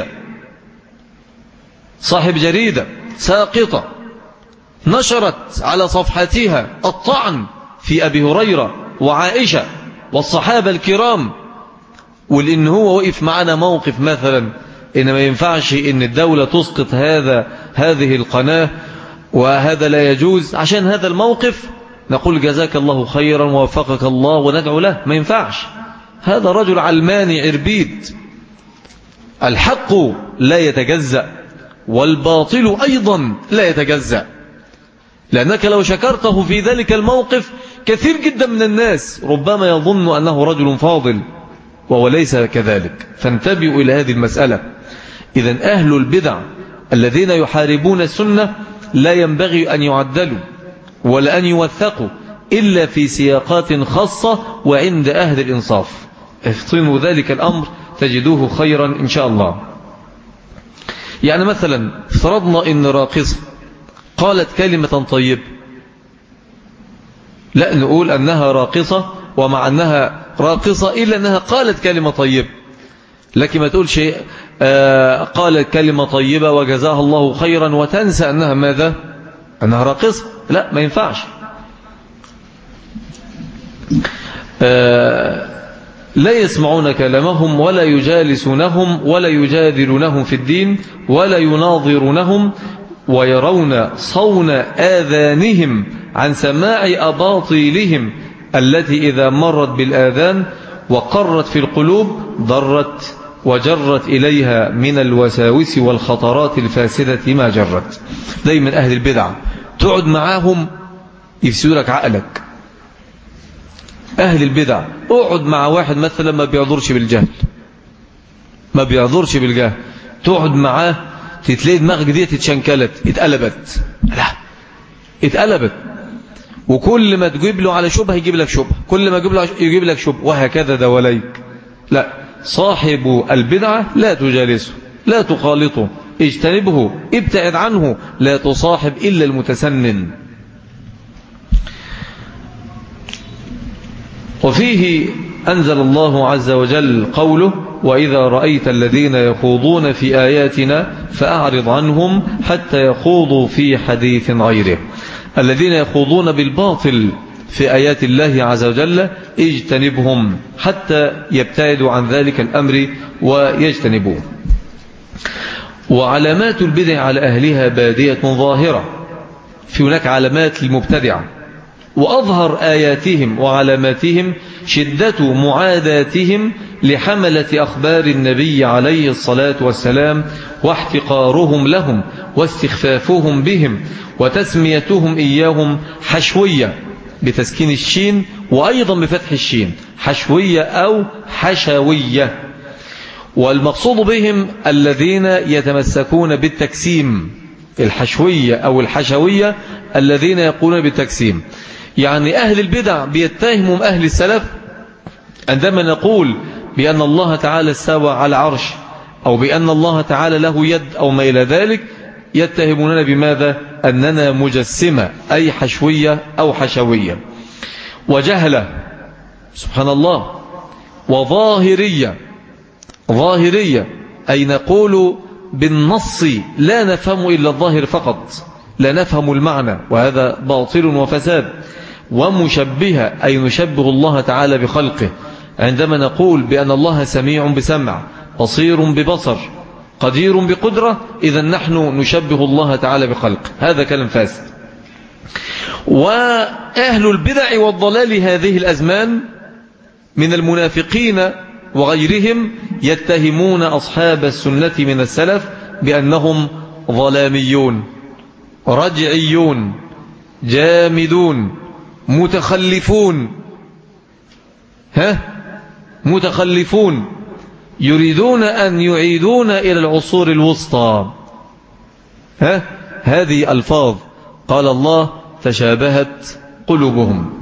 جريدة ساقطة نشرت على صفحتها الطعن في أبي هريرة وعائشة والصحابة الكرام، ولأن هو وقف معنا موقف مثلا إن ما ينفعش إن الدولة تسقط هذه القناة وهذا لا يجوز، عشان هذا الموقف نقول جزاك الله خيرا ووفقك الله وندعو له. ما ينفعش، هذا رجل علماني عربيد. الحق لا يتجزأ والباطل أيضا لا يتجزأ، لأنك لو شكرته في ذلك الموقف كثير جدا من الناس ربما يظن أنه رجل فاضل وهو ليس كذلك. فانتبهوا إلى هذه المسألة. إذن أهل البدع الذين يحاربون السنة لا ينبغي أن يعدلوا ولا أن يوثقوا إلا في سياقات خاصة وعند أهل الإنصاف. افتنوا ذلك الأمر تجدوه خيرا إن شاء الله. يعني مثلا افترضنا إن راقصة قالت كلمة طيبة، لا نقول أنها راقصة ومع أنها راقصة إلا أنها قالت كلمة طيبة، لكن ما تقول شيء قالت كلمة طيبة وجزاها الله خيرا وتنسى أنها ماذا؟ أنها راقصة. لا، ما ينفعش. لا يسمعون كلامهم ولا يجالسونهم ولا يجادلونهم في الدين ولا يناظرونهم، ويرون صون آذانهم عن سماع أباطيلهم التي إذا مرت بالآذان وقرت في القلوب ضرت وجرت إليها من الوساوس والخطرات الفاسدة ما جرت. دايما أهل البدع تقعد معاهم يفسدوا لك عقلك. أهل البدع اقعد مع واحد مثلا ما بيعذرش بالجهل، تقعد معاه تتلاقي دماغك دي اتشنكلت اتقلبت، وكل ما تجيب له على شبهة يجيب لك شبهة، كل ما يجيب لك شبهة، وهكذا دواليك. لا، صاحب البدعة لا تجالسه لا تخالطه، اجتنبه ابتعد عنه، لا تصاحب إلا المتسنن. وفيه أنزل الله عز وجل قوله: وإذا رأيت الذين يخوضون في آياتنا فأعرض عنهم حتى يخوضوا في حديث غيره. الذين يخوضون بالباطل في آيات الله عز وجل اجتنبهم حتى يبتعدوا عن ذلك الأمر ويجتنبوه. وعلامات البدع على أهلها بادية ظاهرة، في هناك علامات للمبتدعة، وأظهر آياتهم وعلاماتهم شدة معاداتهم لحملة أخبار النبي عليه الصلاة والسلام واحتقارهم لهم واستخفافهم بهم وتسميتهم إياهم حشوية بتسكين الشين وأيضا بفتح الشين، حشوية أو حشوية. والمقصود بهم الذين يتمسكون بالتكسيم، الحشوية أو الحشوية الذين يقولون بالتكسيم. يعني أهل البدع بيتهمهم أهل السلف عندما نقول بأن الله تعالى استوى على عرش أو بأن الله تعالى له يد أو ما إلى ذلك، يتهموننا بماذا؟ أننا مجسمة أي حشوية أو حشوية، وجهلة سبحان الله، وظاهرية أي نقول بالنص لا نفهم إلا الظاهر فقط، لا نفهم المعنى، وهذا باطل وفساد. ومشبهة أي نشبه الله تعالى بخلقه، عندما نقول بأن الله سميع بسمع بصير ببصر قدير بقدرة، إذا نحن نشبه الله تعالى بخلقه، هذا كلام فاسد. وأهل البدع والضلال هذه الأزمان من المنافقين وغيرهم يتهمون أصحاب السنة من السلف بأنهم ظلاميون رجعيون جامدون متخلفون متخلفون يريدون أن يعيدون إلى العصور الوسطى. هذه ألفاظ قال الله تشابهت قلوبهم.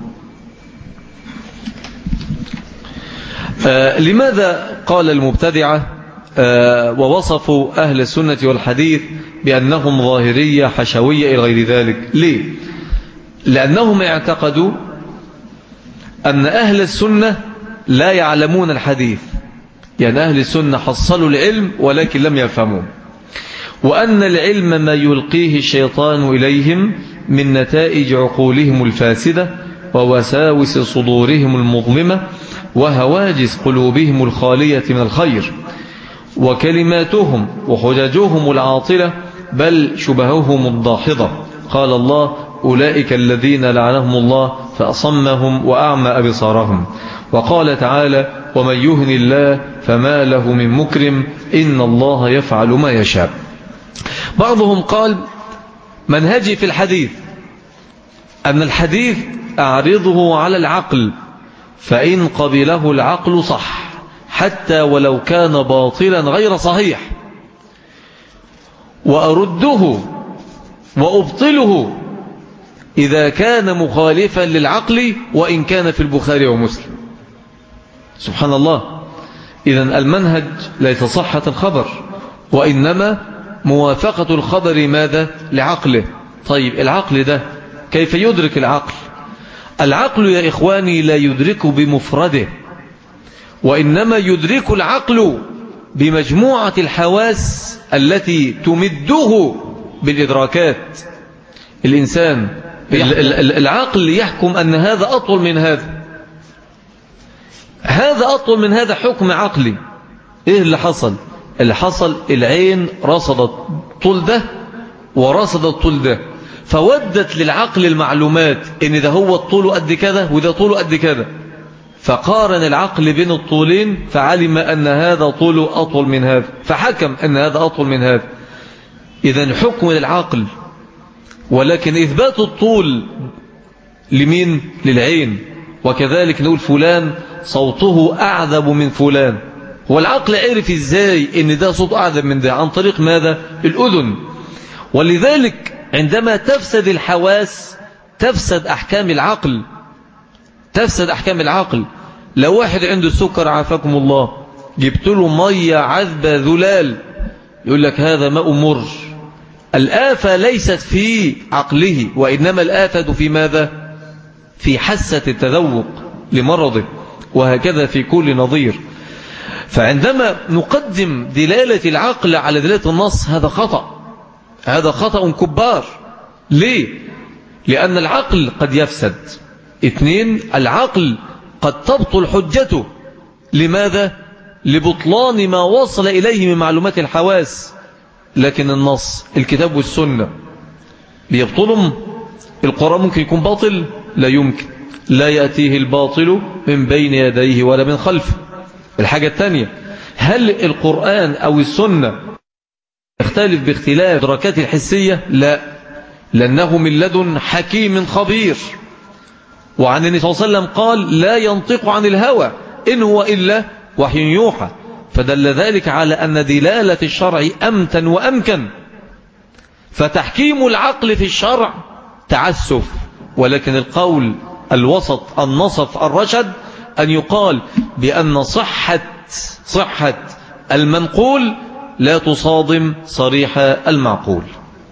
لماذا قال المبتدعة ووصفوا أهل السنة والحديث بأنهم ظاهرية حشوية إلى غير ذلك؟ ليه؟ لأنهم اعتقدوا أن أهل السنة لا يعلمون الحديث، يعني أهل السنة حصلوا العلم ولكن لم يفهموه، وأن العلم ما يلقيه الشيطان إليهم من نتائج عقولهم الفاسدة ووساوس صدورهم المظلمة وهواجس قلوبهم الخالية من الخير، وكلماتهم وحججهم العاطلة بل شبههم الداحضة. قال الله أولئك الذين لعنهم الله فأصمهم وأعمى أبصارهم. وقال تعالى ومن يهن الله فما له من مكرم إن الله يفعل ما يشاء. بعضهم قال منهجي في الحديث أن الحديث أعرضه على العقل، فإن قبله العقل صح حتى ولو كان باطلا غير صحيح، وأرده وأبطله إذا كان مخالفا للعقل وإن كان في البخاري ومسلم. سبحان الله. إذن المنهج ليس صحة الخبر وإنما موافقة الخبر ماذا؟ لعقله. طيب العقل ده كيف يدرك العقل؟ العقل يا إخواني لا يدرك بمفرده، وإنما يدرك العقل بمجموعة الحواس التي تمده بالإدراكات. الإنسان العقل يحكم أن هذا أطول من هذا، هذا أطول من هذا، حكم عقلي. إيه اللي حصل؟ اللي حصل العين رصدت طول ده ورصدت طول ده، فودت للعقل المعلومات إن ده هو الطول قد كده وده طوله قد كده، فقارن العقل بين الطولين فعلم أن هذا طوله أطول من هذا، فحكم أن هذا أطول من هذا. إذن حكم للعقل، ولكن إثبات الطول لمين؟ للعين. وكذلك نقول فلان صوته أعذب من فلان، والعقل عرف إزاي إن ده صوت أعذب من ده؟ عن طريق ماذا؟ الأذن. ولذلك عندما تفسد الحواس تفسد أحكام العقل، تفسد أحكام العقل. لو واحد عنده السكر عافاكم الله جبت له مية عذبة ذلال يقول لك هذا ماء مر. الآفة ليست في عقله وإنما الآفة في ماذا؟ في حاسة التذوق لمرضه، وهكذا في كل نظير. فعندما نقدم دلالة العقل على دلالة النص هذا خطأ، هذا خطأ كبار. ليه؟ لأن العقل قد يفسد. 2 العقل قد تبطل حجته. لماذا؟ لبطلان ما وصل إليه من معلومات الحواس. لكن النص الكتاب والسنة بيبطلهم. القرآن ممكن يكون باطل؟ لا يمكن، لا يأتيه الباطل من بين يديه ولا من خلفه. الحاجة الثانية، هل القرآن أو السنة يختلف باختلاف دركات الحسية؟ لا، لأنه من لدن حكيم خبير. وعن النبي صلى الله عليه وسلم قال لا ينطق عن الهوى إن هو إلا وحي يوحى، فدل ذلك على أن دلالة الشرع أمتن وأمكن. فتحكيم العقل في الشرع تعسف، ولكن القول الوسط النصف الرشد أن يقال بأن صحة المنقول لا تصادم صريح المعقول.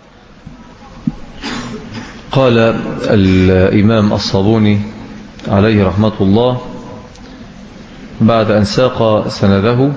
قال الإمام الصابوني عليه رحمة الله بعد أن ساق سنده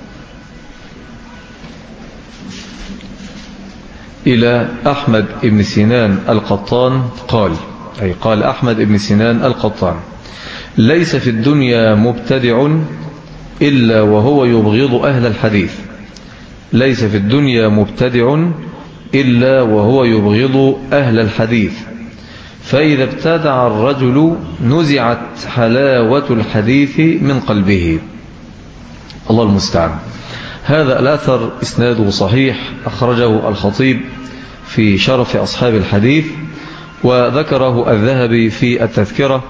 إلى أحمد بن سنان القطان قال أحمد بن سنان القطان ليس في الدنيا مبتدع إلا وهو يبغض أهل الحديث، ليس في الدنيا مبتدع إلا وهو يبغض أهل الحديث، فإذا ابتدع الرجل نزعت حلاوة الحديث من قلبه. الله المستعان. هذا الأثر إسناده صحيح، أخرجه الخطيب في شرف أصحاب الحديث، وذكره الذهبي في التذكرة.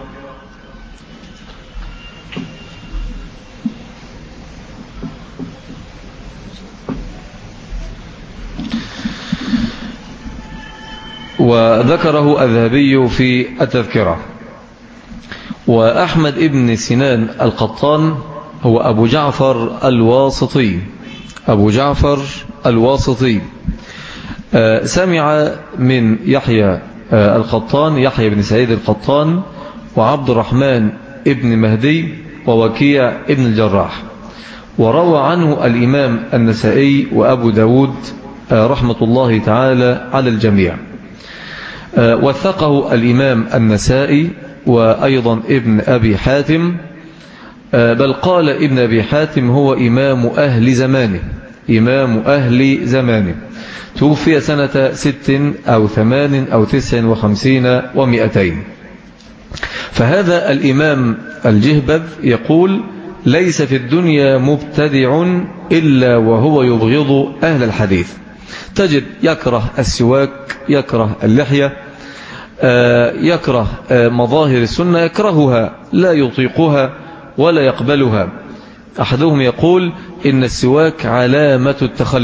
وأحمد ابن سنان القطان هو أبو جعفر الواسطي سمع من يحيى القطان، يحيى بن سعيد القطان، وعبد الرحمن ابن مهدي، ووكيع ابن الجراح، وروى عنه الإمام النسائي وأبو داود رحمة الله تعالى على الجميع. وثقه الإمام النسائي وأيضا ابن أبي حاتم، بل قال ابن أبي حاتم هو إمام أهل زمانه، توفي سنة 6 أو 8 أو 59 و200. فهذا الإمام الجهبذ يقول: ليس في الدنيا مبتدع إلا وهو يبغض أهل الحديث. تجد يكره السواك، يكره اللحية، يكره مظاهر السنة، يكرهها، لا يطيقها ولا يقبلها. أحدهم يقول إن السواك علامة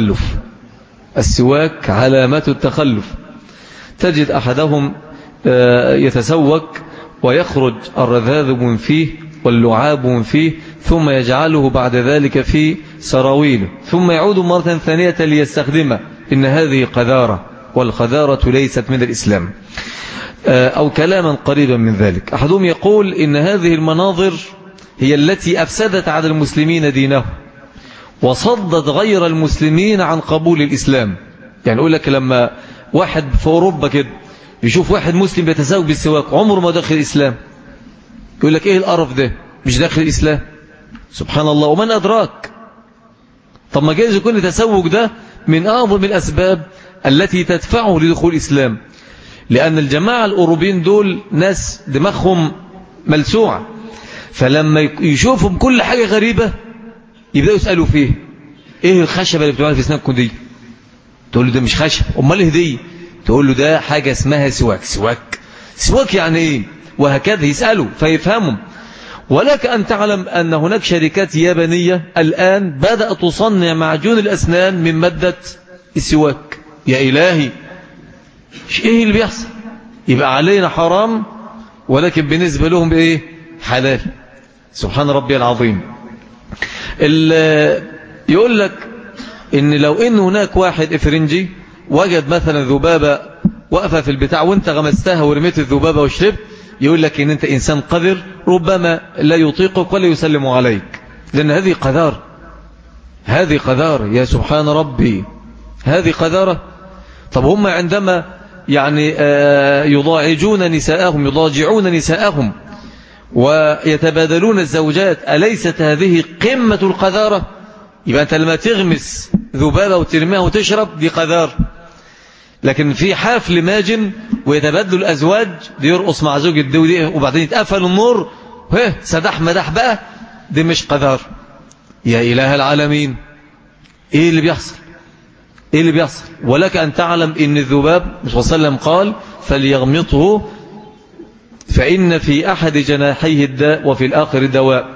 التخلف. تجد أحدهم يتسوك ويخرج الرذاذ من فيه واللعاب من فيه، ثم يجعله بعد ذلك في سراويله، ثم يعود مرة ثانية ليستخدمه. إن هذه قذارة، والقذارة ليست من الإسلام، أو كلاما قريبا من ذلك. أحدهم يقول إن هذه المناظر هي التي أفسدت على المسلمين دينهم، وصدت غير المسلمين عن قبول الإسلام. يعني يقول لك لما واحد في أوروبا كده يشوف واحد مسلم بيتساوق بالسواك، عمره ما داخل الإسلام، يقول لك إيه القرف ده، مش داخل الإسلام. سبحان الله، ومن أدراك؟ طب ما جايز يكون التسوق ده من أعظم الأسباب التي تدفعه لدخول الإسلام، لأن الجماعة الأوروبيين دول ناس دماغهم ملسوعة، فلما يشوفهم كل حاجة غريبة يبدأوا يسألوا فيه: إيه الخشبة اللي بتعمل في سنانكم دي؟ تقول له ده مش خشب. أمال إيه دي؟ تقول له ده حاجة اسمها سواك يعني إيه؟ وهكذا يسألوا فيفهموا. ولك أن تعلم أن هناك شركات يابانية الآن بدأت تصنع معجون الأسنان من مادة السواك. يا إلهي، إيه اللي بيحصل؟ يبقى علينا حرام، ولكن بالنسبة لهم بإيه؟ حلال. سبحان ربي العظيم. يقول لك إن لو إن هناك واحد إفرنجي وجد مثلا ذبابة وقفة في البتاع وانت غمستها ورميت الذبابة وشربت، يقول لك إن انت إنسان قذر، ربما لا يطيقك ولا يسلم عليك، لأن هذه قذار. يا سبحان ربي، هذه قذارة. طب هم عندما يعني يضاجعون نساءهم ويتبادلون الزوجات، أليست هذه قمة القذارة؟ يبقى أنت لما تغمس ذبابة وترميها وتشرب دي قذار، لكن في حفل ماجن ويتبادلوا الأزواج، دي يرقص مع زوج الدودي وبعدين يتقفل النور سدح مدح بقى، دي مش قذار. يا إله العالمين، إيه اللي بيحصل؟ ولك أن تعلم إن الذباب صلى الله عليه وسلم قال: فليغمطه فإن في أحد جناحيه الداء وفي الآخر دواء.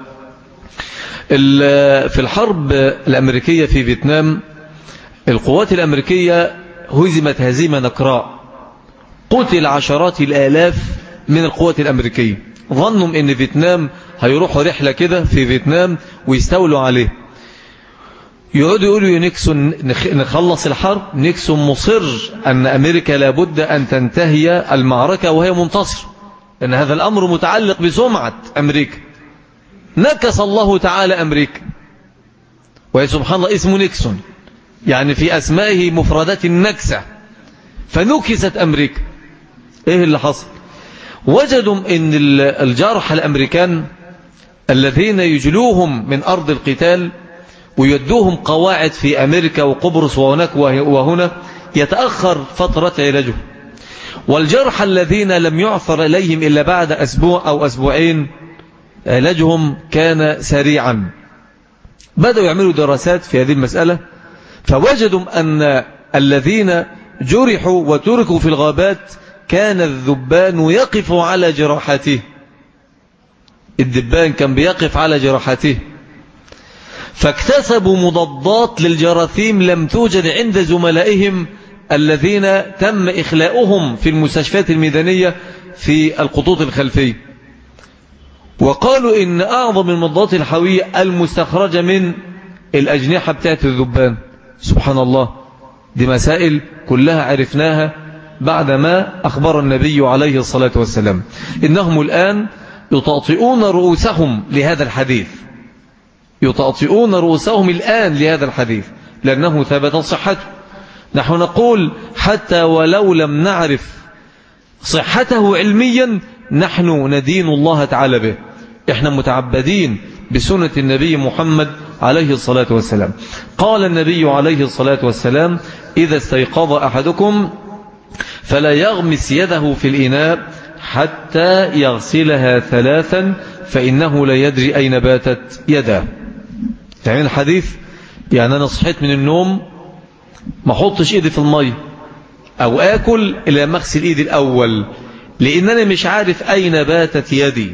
في الحرب الأمريكية في فيتنام، القوات الأمريكية هزمت هزيمة نكراء، قتل عشرات الآلاف من القوات الأمريكية. ظنوا إن فيتنام هيروحوا رحلة كده في فيتنام ويستولوا عليه، يقعدوا يقولوا يا نيكسون نخلص الحرب. نيكسون مصر أن أمريكا لابد أن تنتهي المعركة وهي منتصر، لأن هذا الأمر متعلق بسمعة أمريكا. نكس الله تعالى أمريكا، وهي سبحان الله اسمه نيكسون، يعني في أسمائه مفردات النكسة، فنكست أمريكا. إيه اللي حصل؟ وجدوا أن الجرح الأمريكان الذين يجلوهم من أرض القتال ويدوهم قواعد في أمريكا وقبرص وهناك وهنا، يتأخر فترة علاجهم. والجرح الذين لم يعثر إليهم إلا بعد أسبوع أو أسبوعين علاجهم كان سريعا. بدأوا يعملوا دراسات في هذه المسألة، فوجدوا أن الذين جرحوا وتركوا في الغابات كان الذبان يقف على جراحته، الدبان كان بيقف على جراحته، فاكتسبوا مضادات للجراثيم لم توجد عند زملائهم الذين تم إخلاؤهم في المستشفيات الميدانية في الخطوط الخلفية. وقالوا إن أعظم المضادات الحيوية المستخرجة من الأجنحة بتاعت الذبان. سبحان الله، دي مسائل كلها عرفناها بعدما أخبر النبي عليه الصلاة والسلام. إنهم الآن يطأطئون رؤوسهم لهذا الحديث، يطأطئون رؤوسهم الآن لهذا الحديث لأنه ثبت صحته. نحن نقول حتى ولو لم نعرف صحته علميا نحن ندين الله تعالى به، احنا متعبدين بسنة النبي محمد عليه الصلاة والسلام. قال النبي عليه الصلاة والسلام: إذا استيقظ أحدكم فلا يغمس يده في الإناء حتى يغسلها 3 فإنه لا يدري أين باتت يده. يعني الحديث يعني أنا صحيت من النوم ما احطش إيدي في المية أو آكل إلا ما اغسل إيدي الأول، لأن أنا مش عارف أين باتت يدي.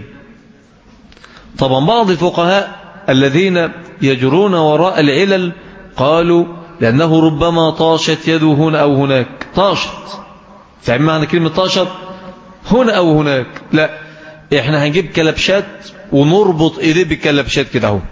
طبعا بعض الفقهاء الذين يجرون وراء العلل قالوا لأنه ربما طاشت يده هنا أو هناك. طاشت، فاهم معنى كلمة طاشت؟ هنا أو هناك. لا، احنا هنجيب كلبشات ونربط إيديه بالكلبشات كده اهو،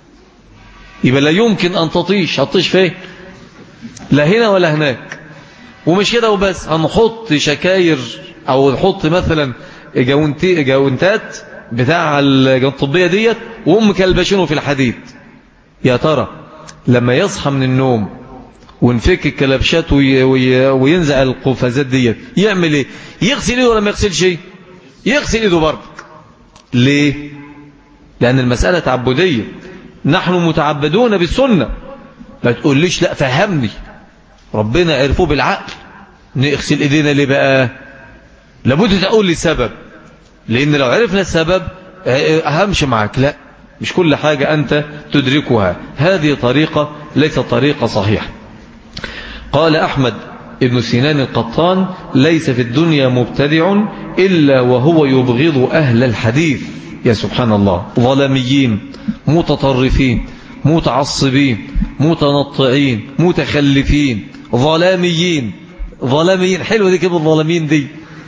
يبقى لا يمكن أن تطيش. هتطيش فين؟ لا هنا ولا هناك. ومش كده وبس، هنحط شكاير أو نحط مثلا جاونتات بتاع الطبية ديت وهم كلبشينه في الحديد. يا ترى لما يصحى من النوم ونفك الكلبشات وينزع القفازات ديت يعمل ايه؟ يغسل ايده ولا ما يغسلش؟ يغسل ايده برضه. ليه؟ لأن المسألة تعبدية، نحن متعبدون بالسنة. ما تقوليش لا فهمني، ربنا عرفوه بالعقل، نغسل ايدينا ليه بقى؟ لابد تقول لي سبب، لأن لو عرفنا السبب همشي معك. لا، مش كل حاجة أنت تدركها، هذه طريقة ليست طريقة صحيحة. قال أحمد ابن سنان القطان: ليس في الدنيا مبتدع إلا وهو يبغض أهل الحديث. يا سبحان الله، ظلميين، متطرفين، متعصبين، متنطعين، متخلفين، ظلاميين. ظلاميين، حلوة دي كلمة ظلاميين دي.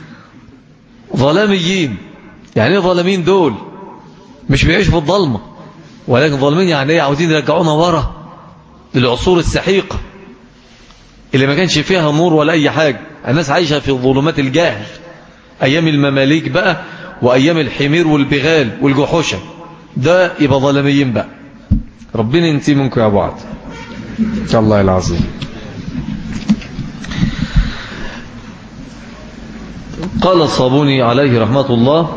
ظلاميين يعني ايه؟ ظلامين دول مش بيعيشوا في الظلمة، ولكن ظلمين يعني ايه؟ عاوزين يرجعونا ورا للعصور السحيقة اللي ما كانش فيها نور ولا أي حاجة. الناس عايشة في ظلمات الجهل، أيام المماليك بقى وأيام الحمير والبغال والجحوشة. ده يبقى ظلميين بقى. ربنا ينتهي منكم يا بعض. الله العظيم. قال الصابوني عليه رحمة الله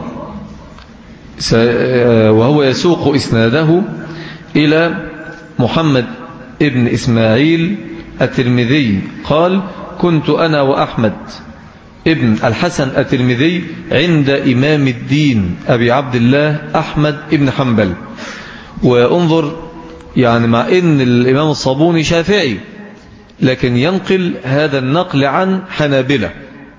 وهو يسوق إسناده إلى محمد ابن إسماعيل الترمذي قال: كنت أنا وأحمد ابن الحسن الترمذي عند إمام الدين أبي عبد الله أحمد ابن حنبل. وانظر يعني مع أن الإمام الصابوني شافعي لكن ينقل هذا النقل عن حنابلة.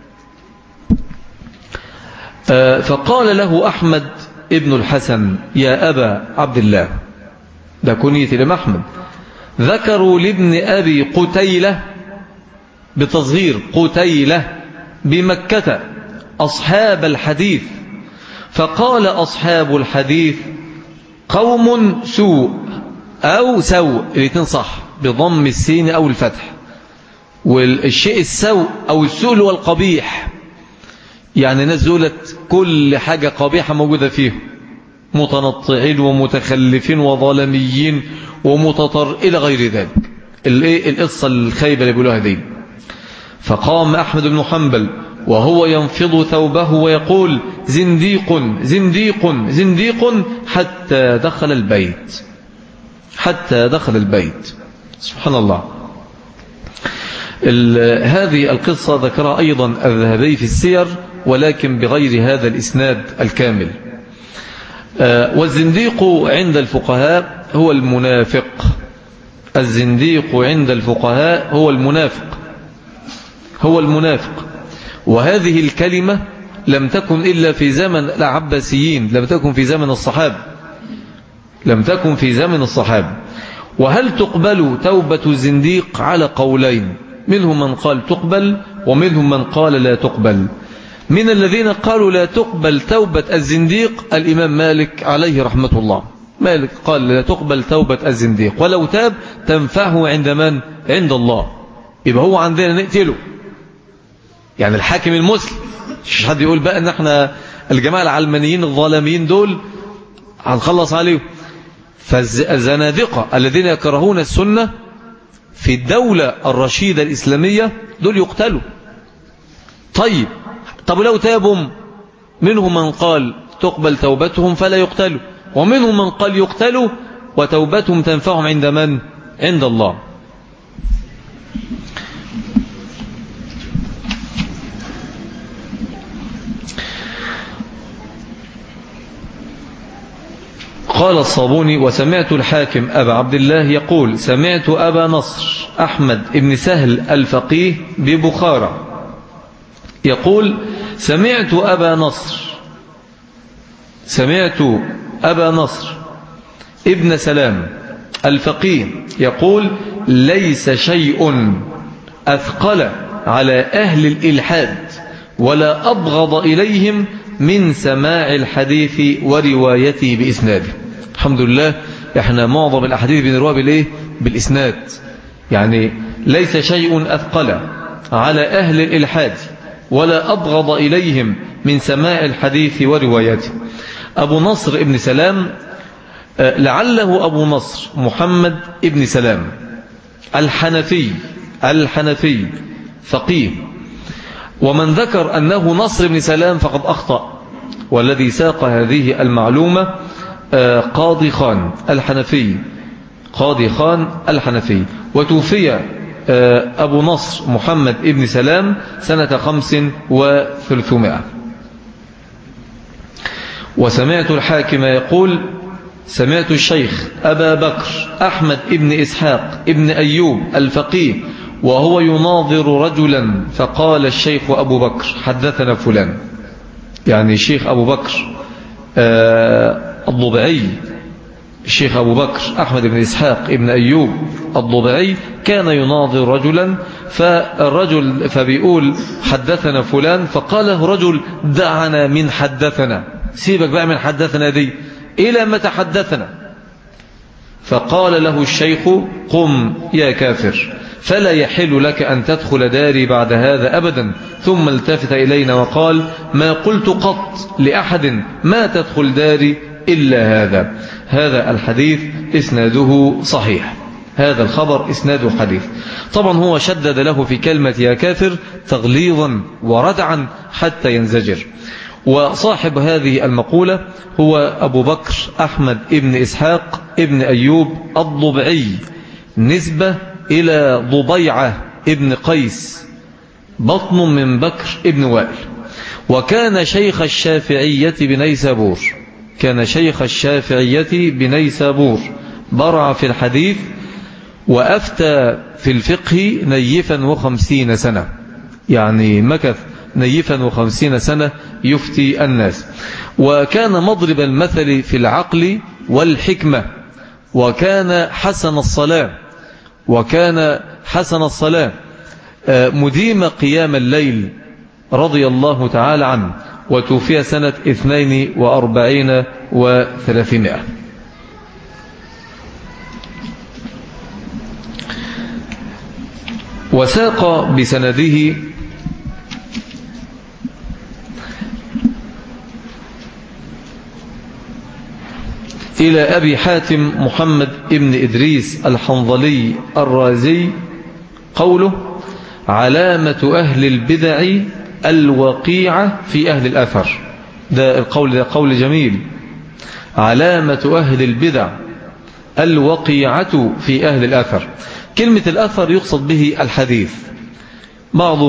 فقال له أحمد ابن الحسن: يا أبا عبد الله، ده كنية الإمام أحمد، ذكروا لابن أبي قتيلة بتصغير قتيلة بمكة أصحاب الحديث، فقال أصحاب الحديث قوم سوء أو سوء، الاثنين صح، بضم السين أو الفتح. والشيء السوء أو السوء والقبيح يعني نزلت كل حاجة قبيحة موجودة فيه، متنطعين ومتخلفين وظالميين إلى غير ذلك. القصة الخيبة اللي بيقولوها دي. فقام أحمد بن حنبل وهو ينفض ثوبه ويقول: زنديق زنديق زنديق، حتى دخل البيت، حتى دخل البيت. سبحان الله. هذه القصة ذكرها أيضا الذهبي في السير ولكن بغير هذا الإسناد الكامل. والزنديق عند الفقهاء هو المنافق. الزنديق عند الفقهاء هو المنافق. وهذه الكلمة لم تكن إلا في زمن العباسيين، لم تكن في زمن الصحابة. وهل تقبل توبة الزنديق؟ على قولين، منهم من قال تقبل ومنهم من قال لا تقبل. من الذين قالوا لا تقبل توبة الزنديق الإمام مالك عليه رحمة الله. مالك قال لا تقبل توبة الزنديق، ولو تاب تنفعه عند من؟ عند الله. يبقى هو عندنا نقتله، يعني الحاكم المسلم. مش حد يقول بقى ان احنا الجماعة العلمانيين الظالمين دول هنخلص عليهم. فالزنادقة الذين يكرهون السنة في الدولة الرشيدة الإسلامية دول يقتلوا. طب لو تابوا، منهم من قال تقبل توبتهم فلا يقتلوا، ومنهم من قال يقتلوا وتوبتهم تنفعهم عند من؟ عند الله. قال الصابوني: وسمعت الحاكم أبا عبد الله يقول: سمعت أبا نصر أحمد بن سهل الفقيه ببخارى يقول: سمعت أبا نصر ابن سلام الفقيه يقول: ليس شيء أثقل على أهل الإلحاد ولا أبغض إليهم من سماع الحديث وروايته بإسناده. الحمد لله احنا معظم الأحاديث بنروها بالإسناد. يعني ليس شيء أثقل على أهل الإلحاد ولا أبغض إليهم من سماع الحديث وروايته. أبو نصر ابن سلام لعله أبو نصر محمد ابن سلام الحنفي فقيه. ومن ذكر أنه نصر بن سلام فقد أخطأ، والذي ساق هذه المعلومة قاضي خان الحنفي. وتوفي أبو نصر محمد ابن سلام سنة 3500. وسمعت الحاكم يقول: سمعت الشيخ أبا بكر أحمد ابن إسحاق ابن أيوب الفقيه وهو يناظر رجلا، فقال الشيخ أبو بكر: حدثنا فلان. يعني الشيخ أبو بكر الضبعي، الشيخ أبو بكر أحمد بن إسحاق ابن أيوب الضبعي كان يناظر رجلا، فالرجل فبيقول: حدثنا فلان، فقاله رجل: دعنا من حدثنا، سيبك بقى من حدثنا دي، إلى متى حدثنا؟ فقال له الشيخ: قم يا كافر، فلا يحل لك أن تدخل داري بعد هذا أبدا. ثم التفت إلينا وقال: ما قلت قط لأحد ما تدخل داري إلا هذا. هذا الحديث إسناده صحيح، هذا الخبر إسناده حديث. طبعا هو شدد له في كلمة يا كافر تغليظا وردعا حتى ينزجر. وصاحب هذه المقولة هو أبو بكر أحمد ابن إسحاق ابن أيوب الضبعي، نسبة إلى ضبيعة ابن قيس، بطن من بكر ابن وائل. وكان شيخ الشافعية بنيسابور، برع في الحديث وأفتى في الفقه نيفا 50 سنة، يعني مكث نيفا 50 سنة يفتي الناس. وكان مضرب المثل في العقل والحكمة، وكان حسن الصلاة مديم قيام الليل رضي الله تعالى عنه. وتوفي سنة 42 و300. وساق بسنده إلى أبي حاتم محمد ابن إدريس الحنظلي الرازي قوله: علامة أهل البدع الوقيعة في أهل الأثر. ده القول، ده قول جميل. علامة أهل البدع الوقيعة في أهل الأثر. كلمة الأثر يقصد به الحديث. بعض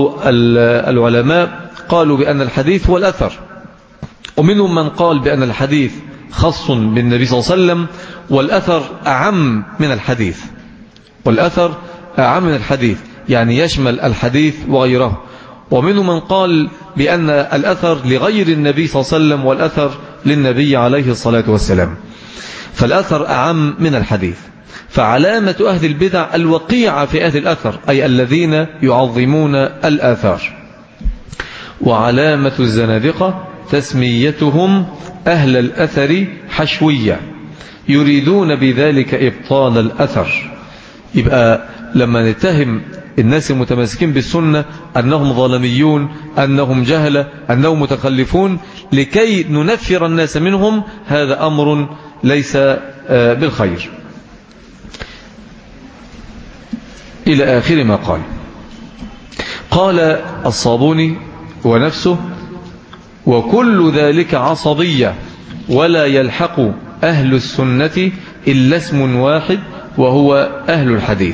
العلماء قالوا بأن الحديث هو الأثر، ومنهم من قال بأن الحديث خاص بالنبي صلى الله عليه وسلم، والأثر أعم من الحديث، والأثر أعم من الحديث يعني يشمل الحديث وغيره. ومنهم من قال بأن الأثر لغير النبي صلى الله عليه وسلم والأثر للنبي عليه الصلاة والسلام، فالأثر أعم من الحديث. فعلامة أهل البدع الوقيعة في أهل الأثر، أي الذين يعظمون الآثار. وعلامة الزنادقة تسميتهم أهل الأثر حشوية، يريدون بذلك إبطال الأثر. يبقى لما نتهم الناس المتمسكين بالسنة أنهم ظلميون، أنهم جهلة، أنهم متخلفون، لكي ننفر الناس منهم، هذا أمر ليس بالخير. إلى آخر ما قال. قال الصابوني ونفسه: وكل ذلك عصبية، ولا يلحق أهل السنة إلا اسم واحد وهو أهل الحديث.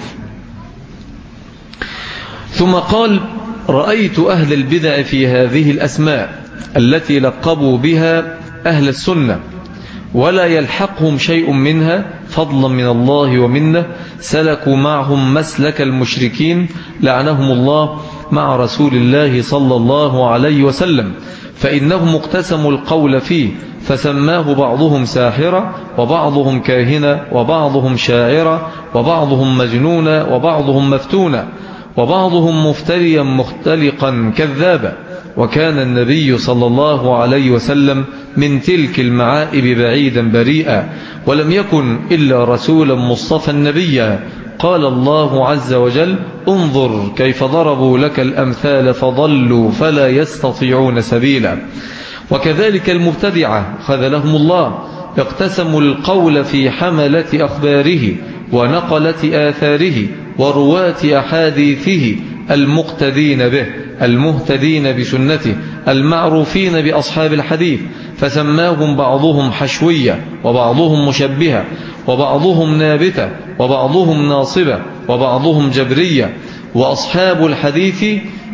ثم قال: رأيت أهل البدع في هذه الأسماء التي لقبوا بها أهل السنة ولا يلحقهم شيء منها فضلا من الله ومنه، سلكوا معهم مسلك المشركين لعنهم الله مع رسول الله صلى الله عليه وسلم، فإنهم اقتسموا القول فيه، فسماه بعضهم ساحرة، وبعضهم كاهنة، وبعضهم شاعرة، وبعضهم مجنونة، وبعضهم مفتونة، وبعضهم مفتريا مختلقا كذابا. وكان النبي صلى الله عليه وسلم من تلك المعائب بعيدا بريئا، ولم يكن إلا رسولا مصطفى نبيا. قال الله عز وجل: انظر كيف ضربوا لك الأمثال فضلوا فلا يستطيعون سبيلا. وكذلك المبتدعة خذلهم الله اقتسموا القول في حملة أخباره ونقلة آثاره ورواة أحاديثه المقتدين به المهتدين بسنته المعروفين بأصحاب الحديث، فسماهم بعضهم حشوية، وبعضهم مشبهة، وبعضهم نابتة، وبعضهم ناصبة، وبعضهم جبرية. وأصحاب الحديث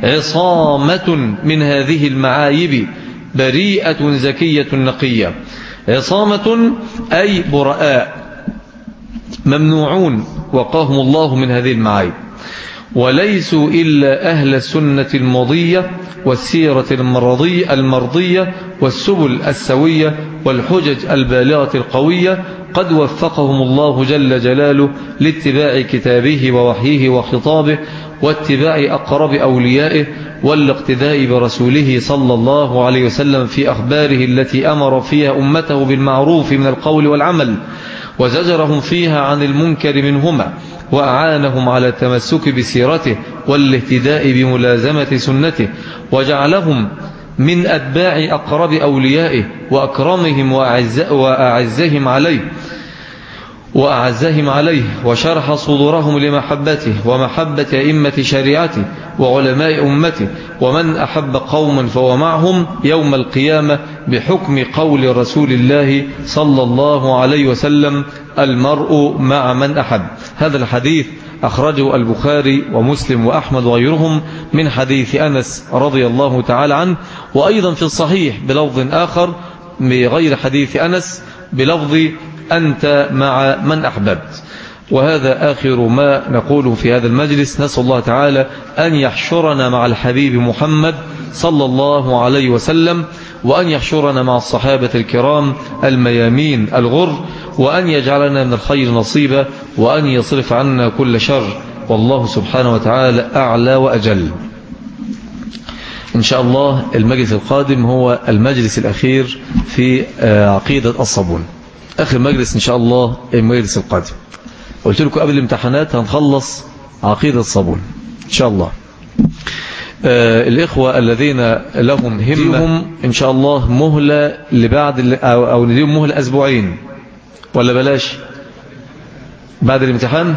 عصامة من هذه المعايب، بريئة زكية نقية. عصامة أي براء ممنوعون وقاهم الله من هذه المعايب، وليسوا إلا أهل السنة المضية والسيرة المرضية والسبل السوية والحجج البالغة القوية، قد وفقهم الله جل جلاله لاتباع كتابه ووحيه وخطابه، واتباع أقرب أوليائه، والاقتداء برسوله صلى الله عليه وسلم في أخباره التي أمر فيها أمته بالمعروف من القول والعمل، وزجرهم فيها عن المنكر منهما، وأعانهم على التمسك بسيرته والاهتداء بملازمة سنته، وجعلهم من أتباع أقرب أوليائه وأكرمهم وأعزهم عليه، وشرح صدورهم لمحبته ومحبة أئمة شريعته وعلماء أمته، ومن أحب قوما فهو معهم يوم القيامة بحكم قول رسول الله صلى الله عليه وسلم: المرء مع من أحب. هذا الحديث أخرجه البخاري ومسلم وأحمد وغيرهم من حديث أنس رضي الله تعالى عنه، وأيضا في الصحيح بلفظ آخر بغير حديث أنس بلفظ: أنت مع من أحببت. وهذا آخر ما نقول في هذا المجلس. نسأل الله تعالى أن يحشرنا مع الحبيب محمد صلى الله عليه وسلم، وأن يحشرنا مع الصحابة الكرام الميامين الغر، وأن يجعلنا من الخير نصيبا، وأن يصرف عنا كل شر، والله سبحانه وتعالى أعلى وأجل. إن شاء الله المجلس القادم هو المجلس الأخير في عقيدة الصابون، آخر مجلس إن شاء الله المجلس القادم. قلت لكم قبل الامتحانات هنخلص عقيدة الصابون إن شاء الله. الإخوة الذين لهم همة إن شاء الله مهلة لبعد أو نديهم مهلة أسبوعين، ولا بلاش بعد الامتحان؟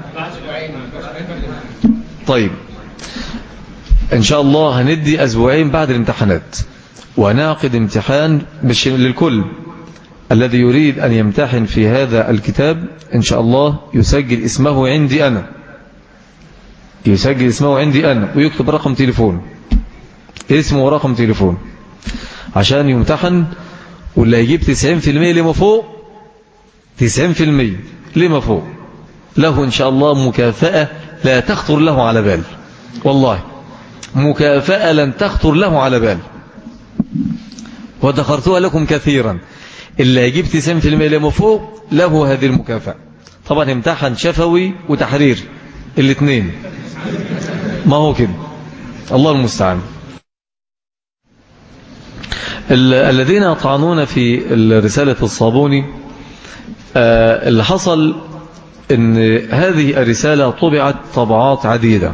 طيب إن شاء الله هندي أسبوعين بعد الامتحانات، ونعقد امتحان للكل الذي يريد أن يمتحن في هذا الكتاب إن شاء الله يسجل اسمه عندي أنا، يسجل اسمه عندي أنا ويكتب رقم تليفون، اسمه ورقم تليفون عشان يمتحن. واللي هيجيب 90% لما فوق 90% لما فوق له إن شاء الله مكافأة لا تخطر له على بال، والله مكافأة لن تخطر له على بال، وذكرتها لكم كثيرا. اللي هيجيب 90% لما فوق له هذه المكافأة. طبعا امتحن شفوي وتحرير الاثنين، ما هو كده، الله المستعان. الذين يطعنون في رسالة الصابوني، اللي حصل ان هذه الرسالة طبعت طبعات عديدة،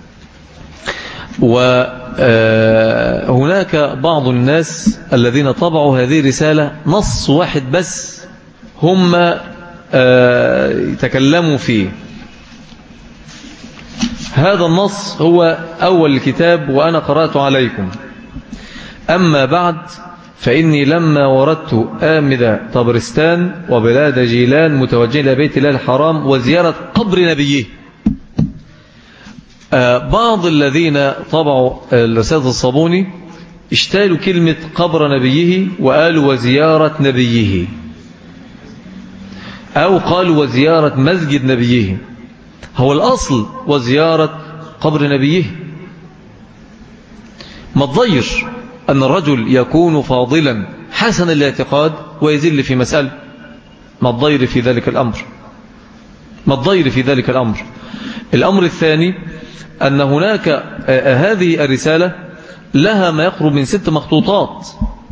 وهناك بعض الناس الذين طبعوا هذه الرسالة نص واحد بس هم يتكلموا فيه. هذا النص هو أول الكتاب وأنا قرأت عليكم. أما بعد فإني لما وردت آمدة طبرستان وبلاد جيلان متوجه إلى بيت الله الحرام وزيارة قبر نبيه، بعض الذين طبعوا رسالة الصابوني اشتالوا كلمة قبر نبيه وقالوا وزيارة نبيه، أو قالوا وزيارة مسجد نبيه. هو الأصل وزيارة قبر نبيه. ما تضير أن الرجل يكون فاضلا حسن الاعتقاد ويزل في مسألة، ما تضير في ذلك الأمر، ما تضير في ذلك الأمر. الأمر الثاني أن هناك هذه الرسالة لها ما يقرب من 6 مخطوطات،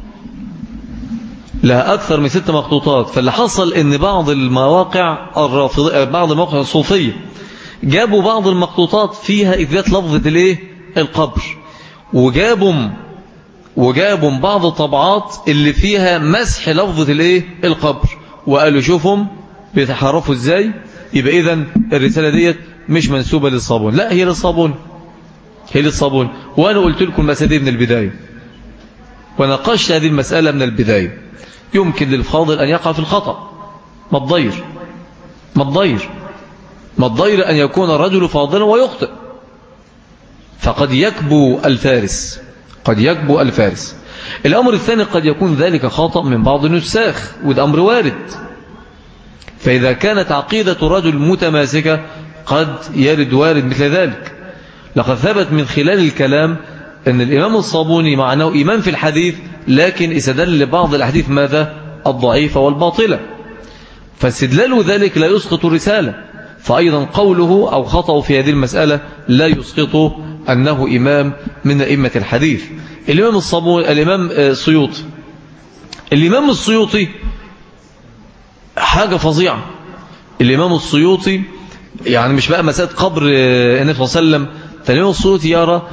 لها أكثر من 6 مخطوطات. فاللي حصل أن بعض المواقع الرافضية، بعض المواقع الصوفية جابوا بعض المخطوطات فيها إثبات لفظة الايه القبر، وجابوا بعض الطبعات اللي فيها مسح لفظة الايه القبر، وقالوا شوفهم بيتحرفوا ازاي، يبقى إذن الرسالة ديت مش منسوبة للصابون، لا هي للصابون، هي للصابون. وأنا قلت لكم المسألة دي من البداية وناقشت هذه المسألة من البداية. يمكن للفاضل أن يقع في الخطأ، ما تضير، ما تضير، ما تضير أن يكون الرجل فاضلا ويخطئ، فقد يكبو الفارس، قد يكبو الفارس. الأمر الثاني قد يكون ذلك خطأ من بعض النساخ، وده أمر وارد. فإذا كانت عقيدة الرجل متماسكة قد يرد وارد مثل ذلك. لقد ثبت من خلال الكلام أن الإمام الصابوني معناه إمام في الحديث، لكن استدل لبعض الأحاديث ماذا؟ الضعيفة والباطلة، فاستدلال ذلك لا يسقط الرسالة. فأيضا قوله أو خطأ في هذه المسألة لا يسقط أنه إمام من أئمة الحديث. الإمام الصابوني، الإمام السيوطي، الإمام السيوطي حاجة فظيعة. الإمام السيوطي يعني مش بقى مسألة قبر النبي صلى الله عليه وسلم، فالإمام السيوطي يرى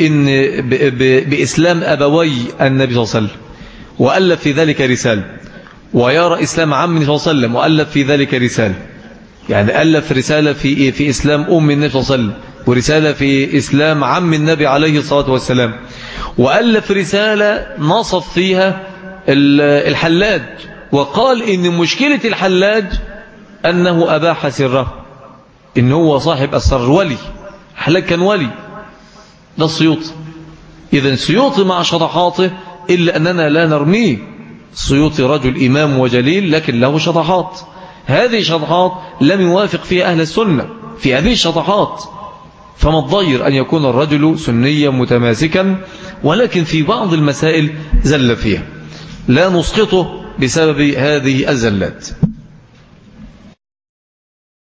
بإسلام أبوي النبي صلى الله عليه وسلم وألف في ذلك رسالة، ويرى إسلام عم النبي صلى الله عليه وسلم وألف في ذلك رسالة. يعني ألف رسالة في إسلام أم النبي صلى الله عليه وسلم، ورسالة في إسلام عم النبي عليه الصلاة والسلام، وألف رسالة نصف فيها الحلاج، وقال إن مشكلة الحلاج أنه أباح سره، إن هو صاحب السر ولي، الحلاج كان ولي، ده السيوطي. إذن السيوطي مع شطحاته إلا أننا لا نرميه، السيوطي رجل إمام وجليل لكن له شطحات، هذه الشطحات لم يوافق فيها أهل السنة في هذه الشطحات. فما الضير أن يكون الرجل سنيا متماسكا، ولكن في بعض المسائل زل فيها، لا نسقطه بسبب هذه الزلات.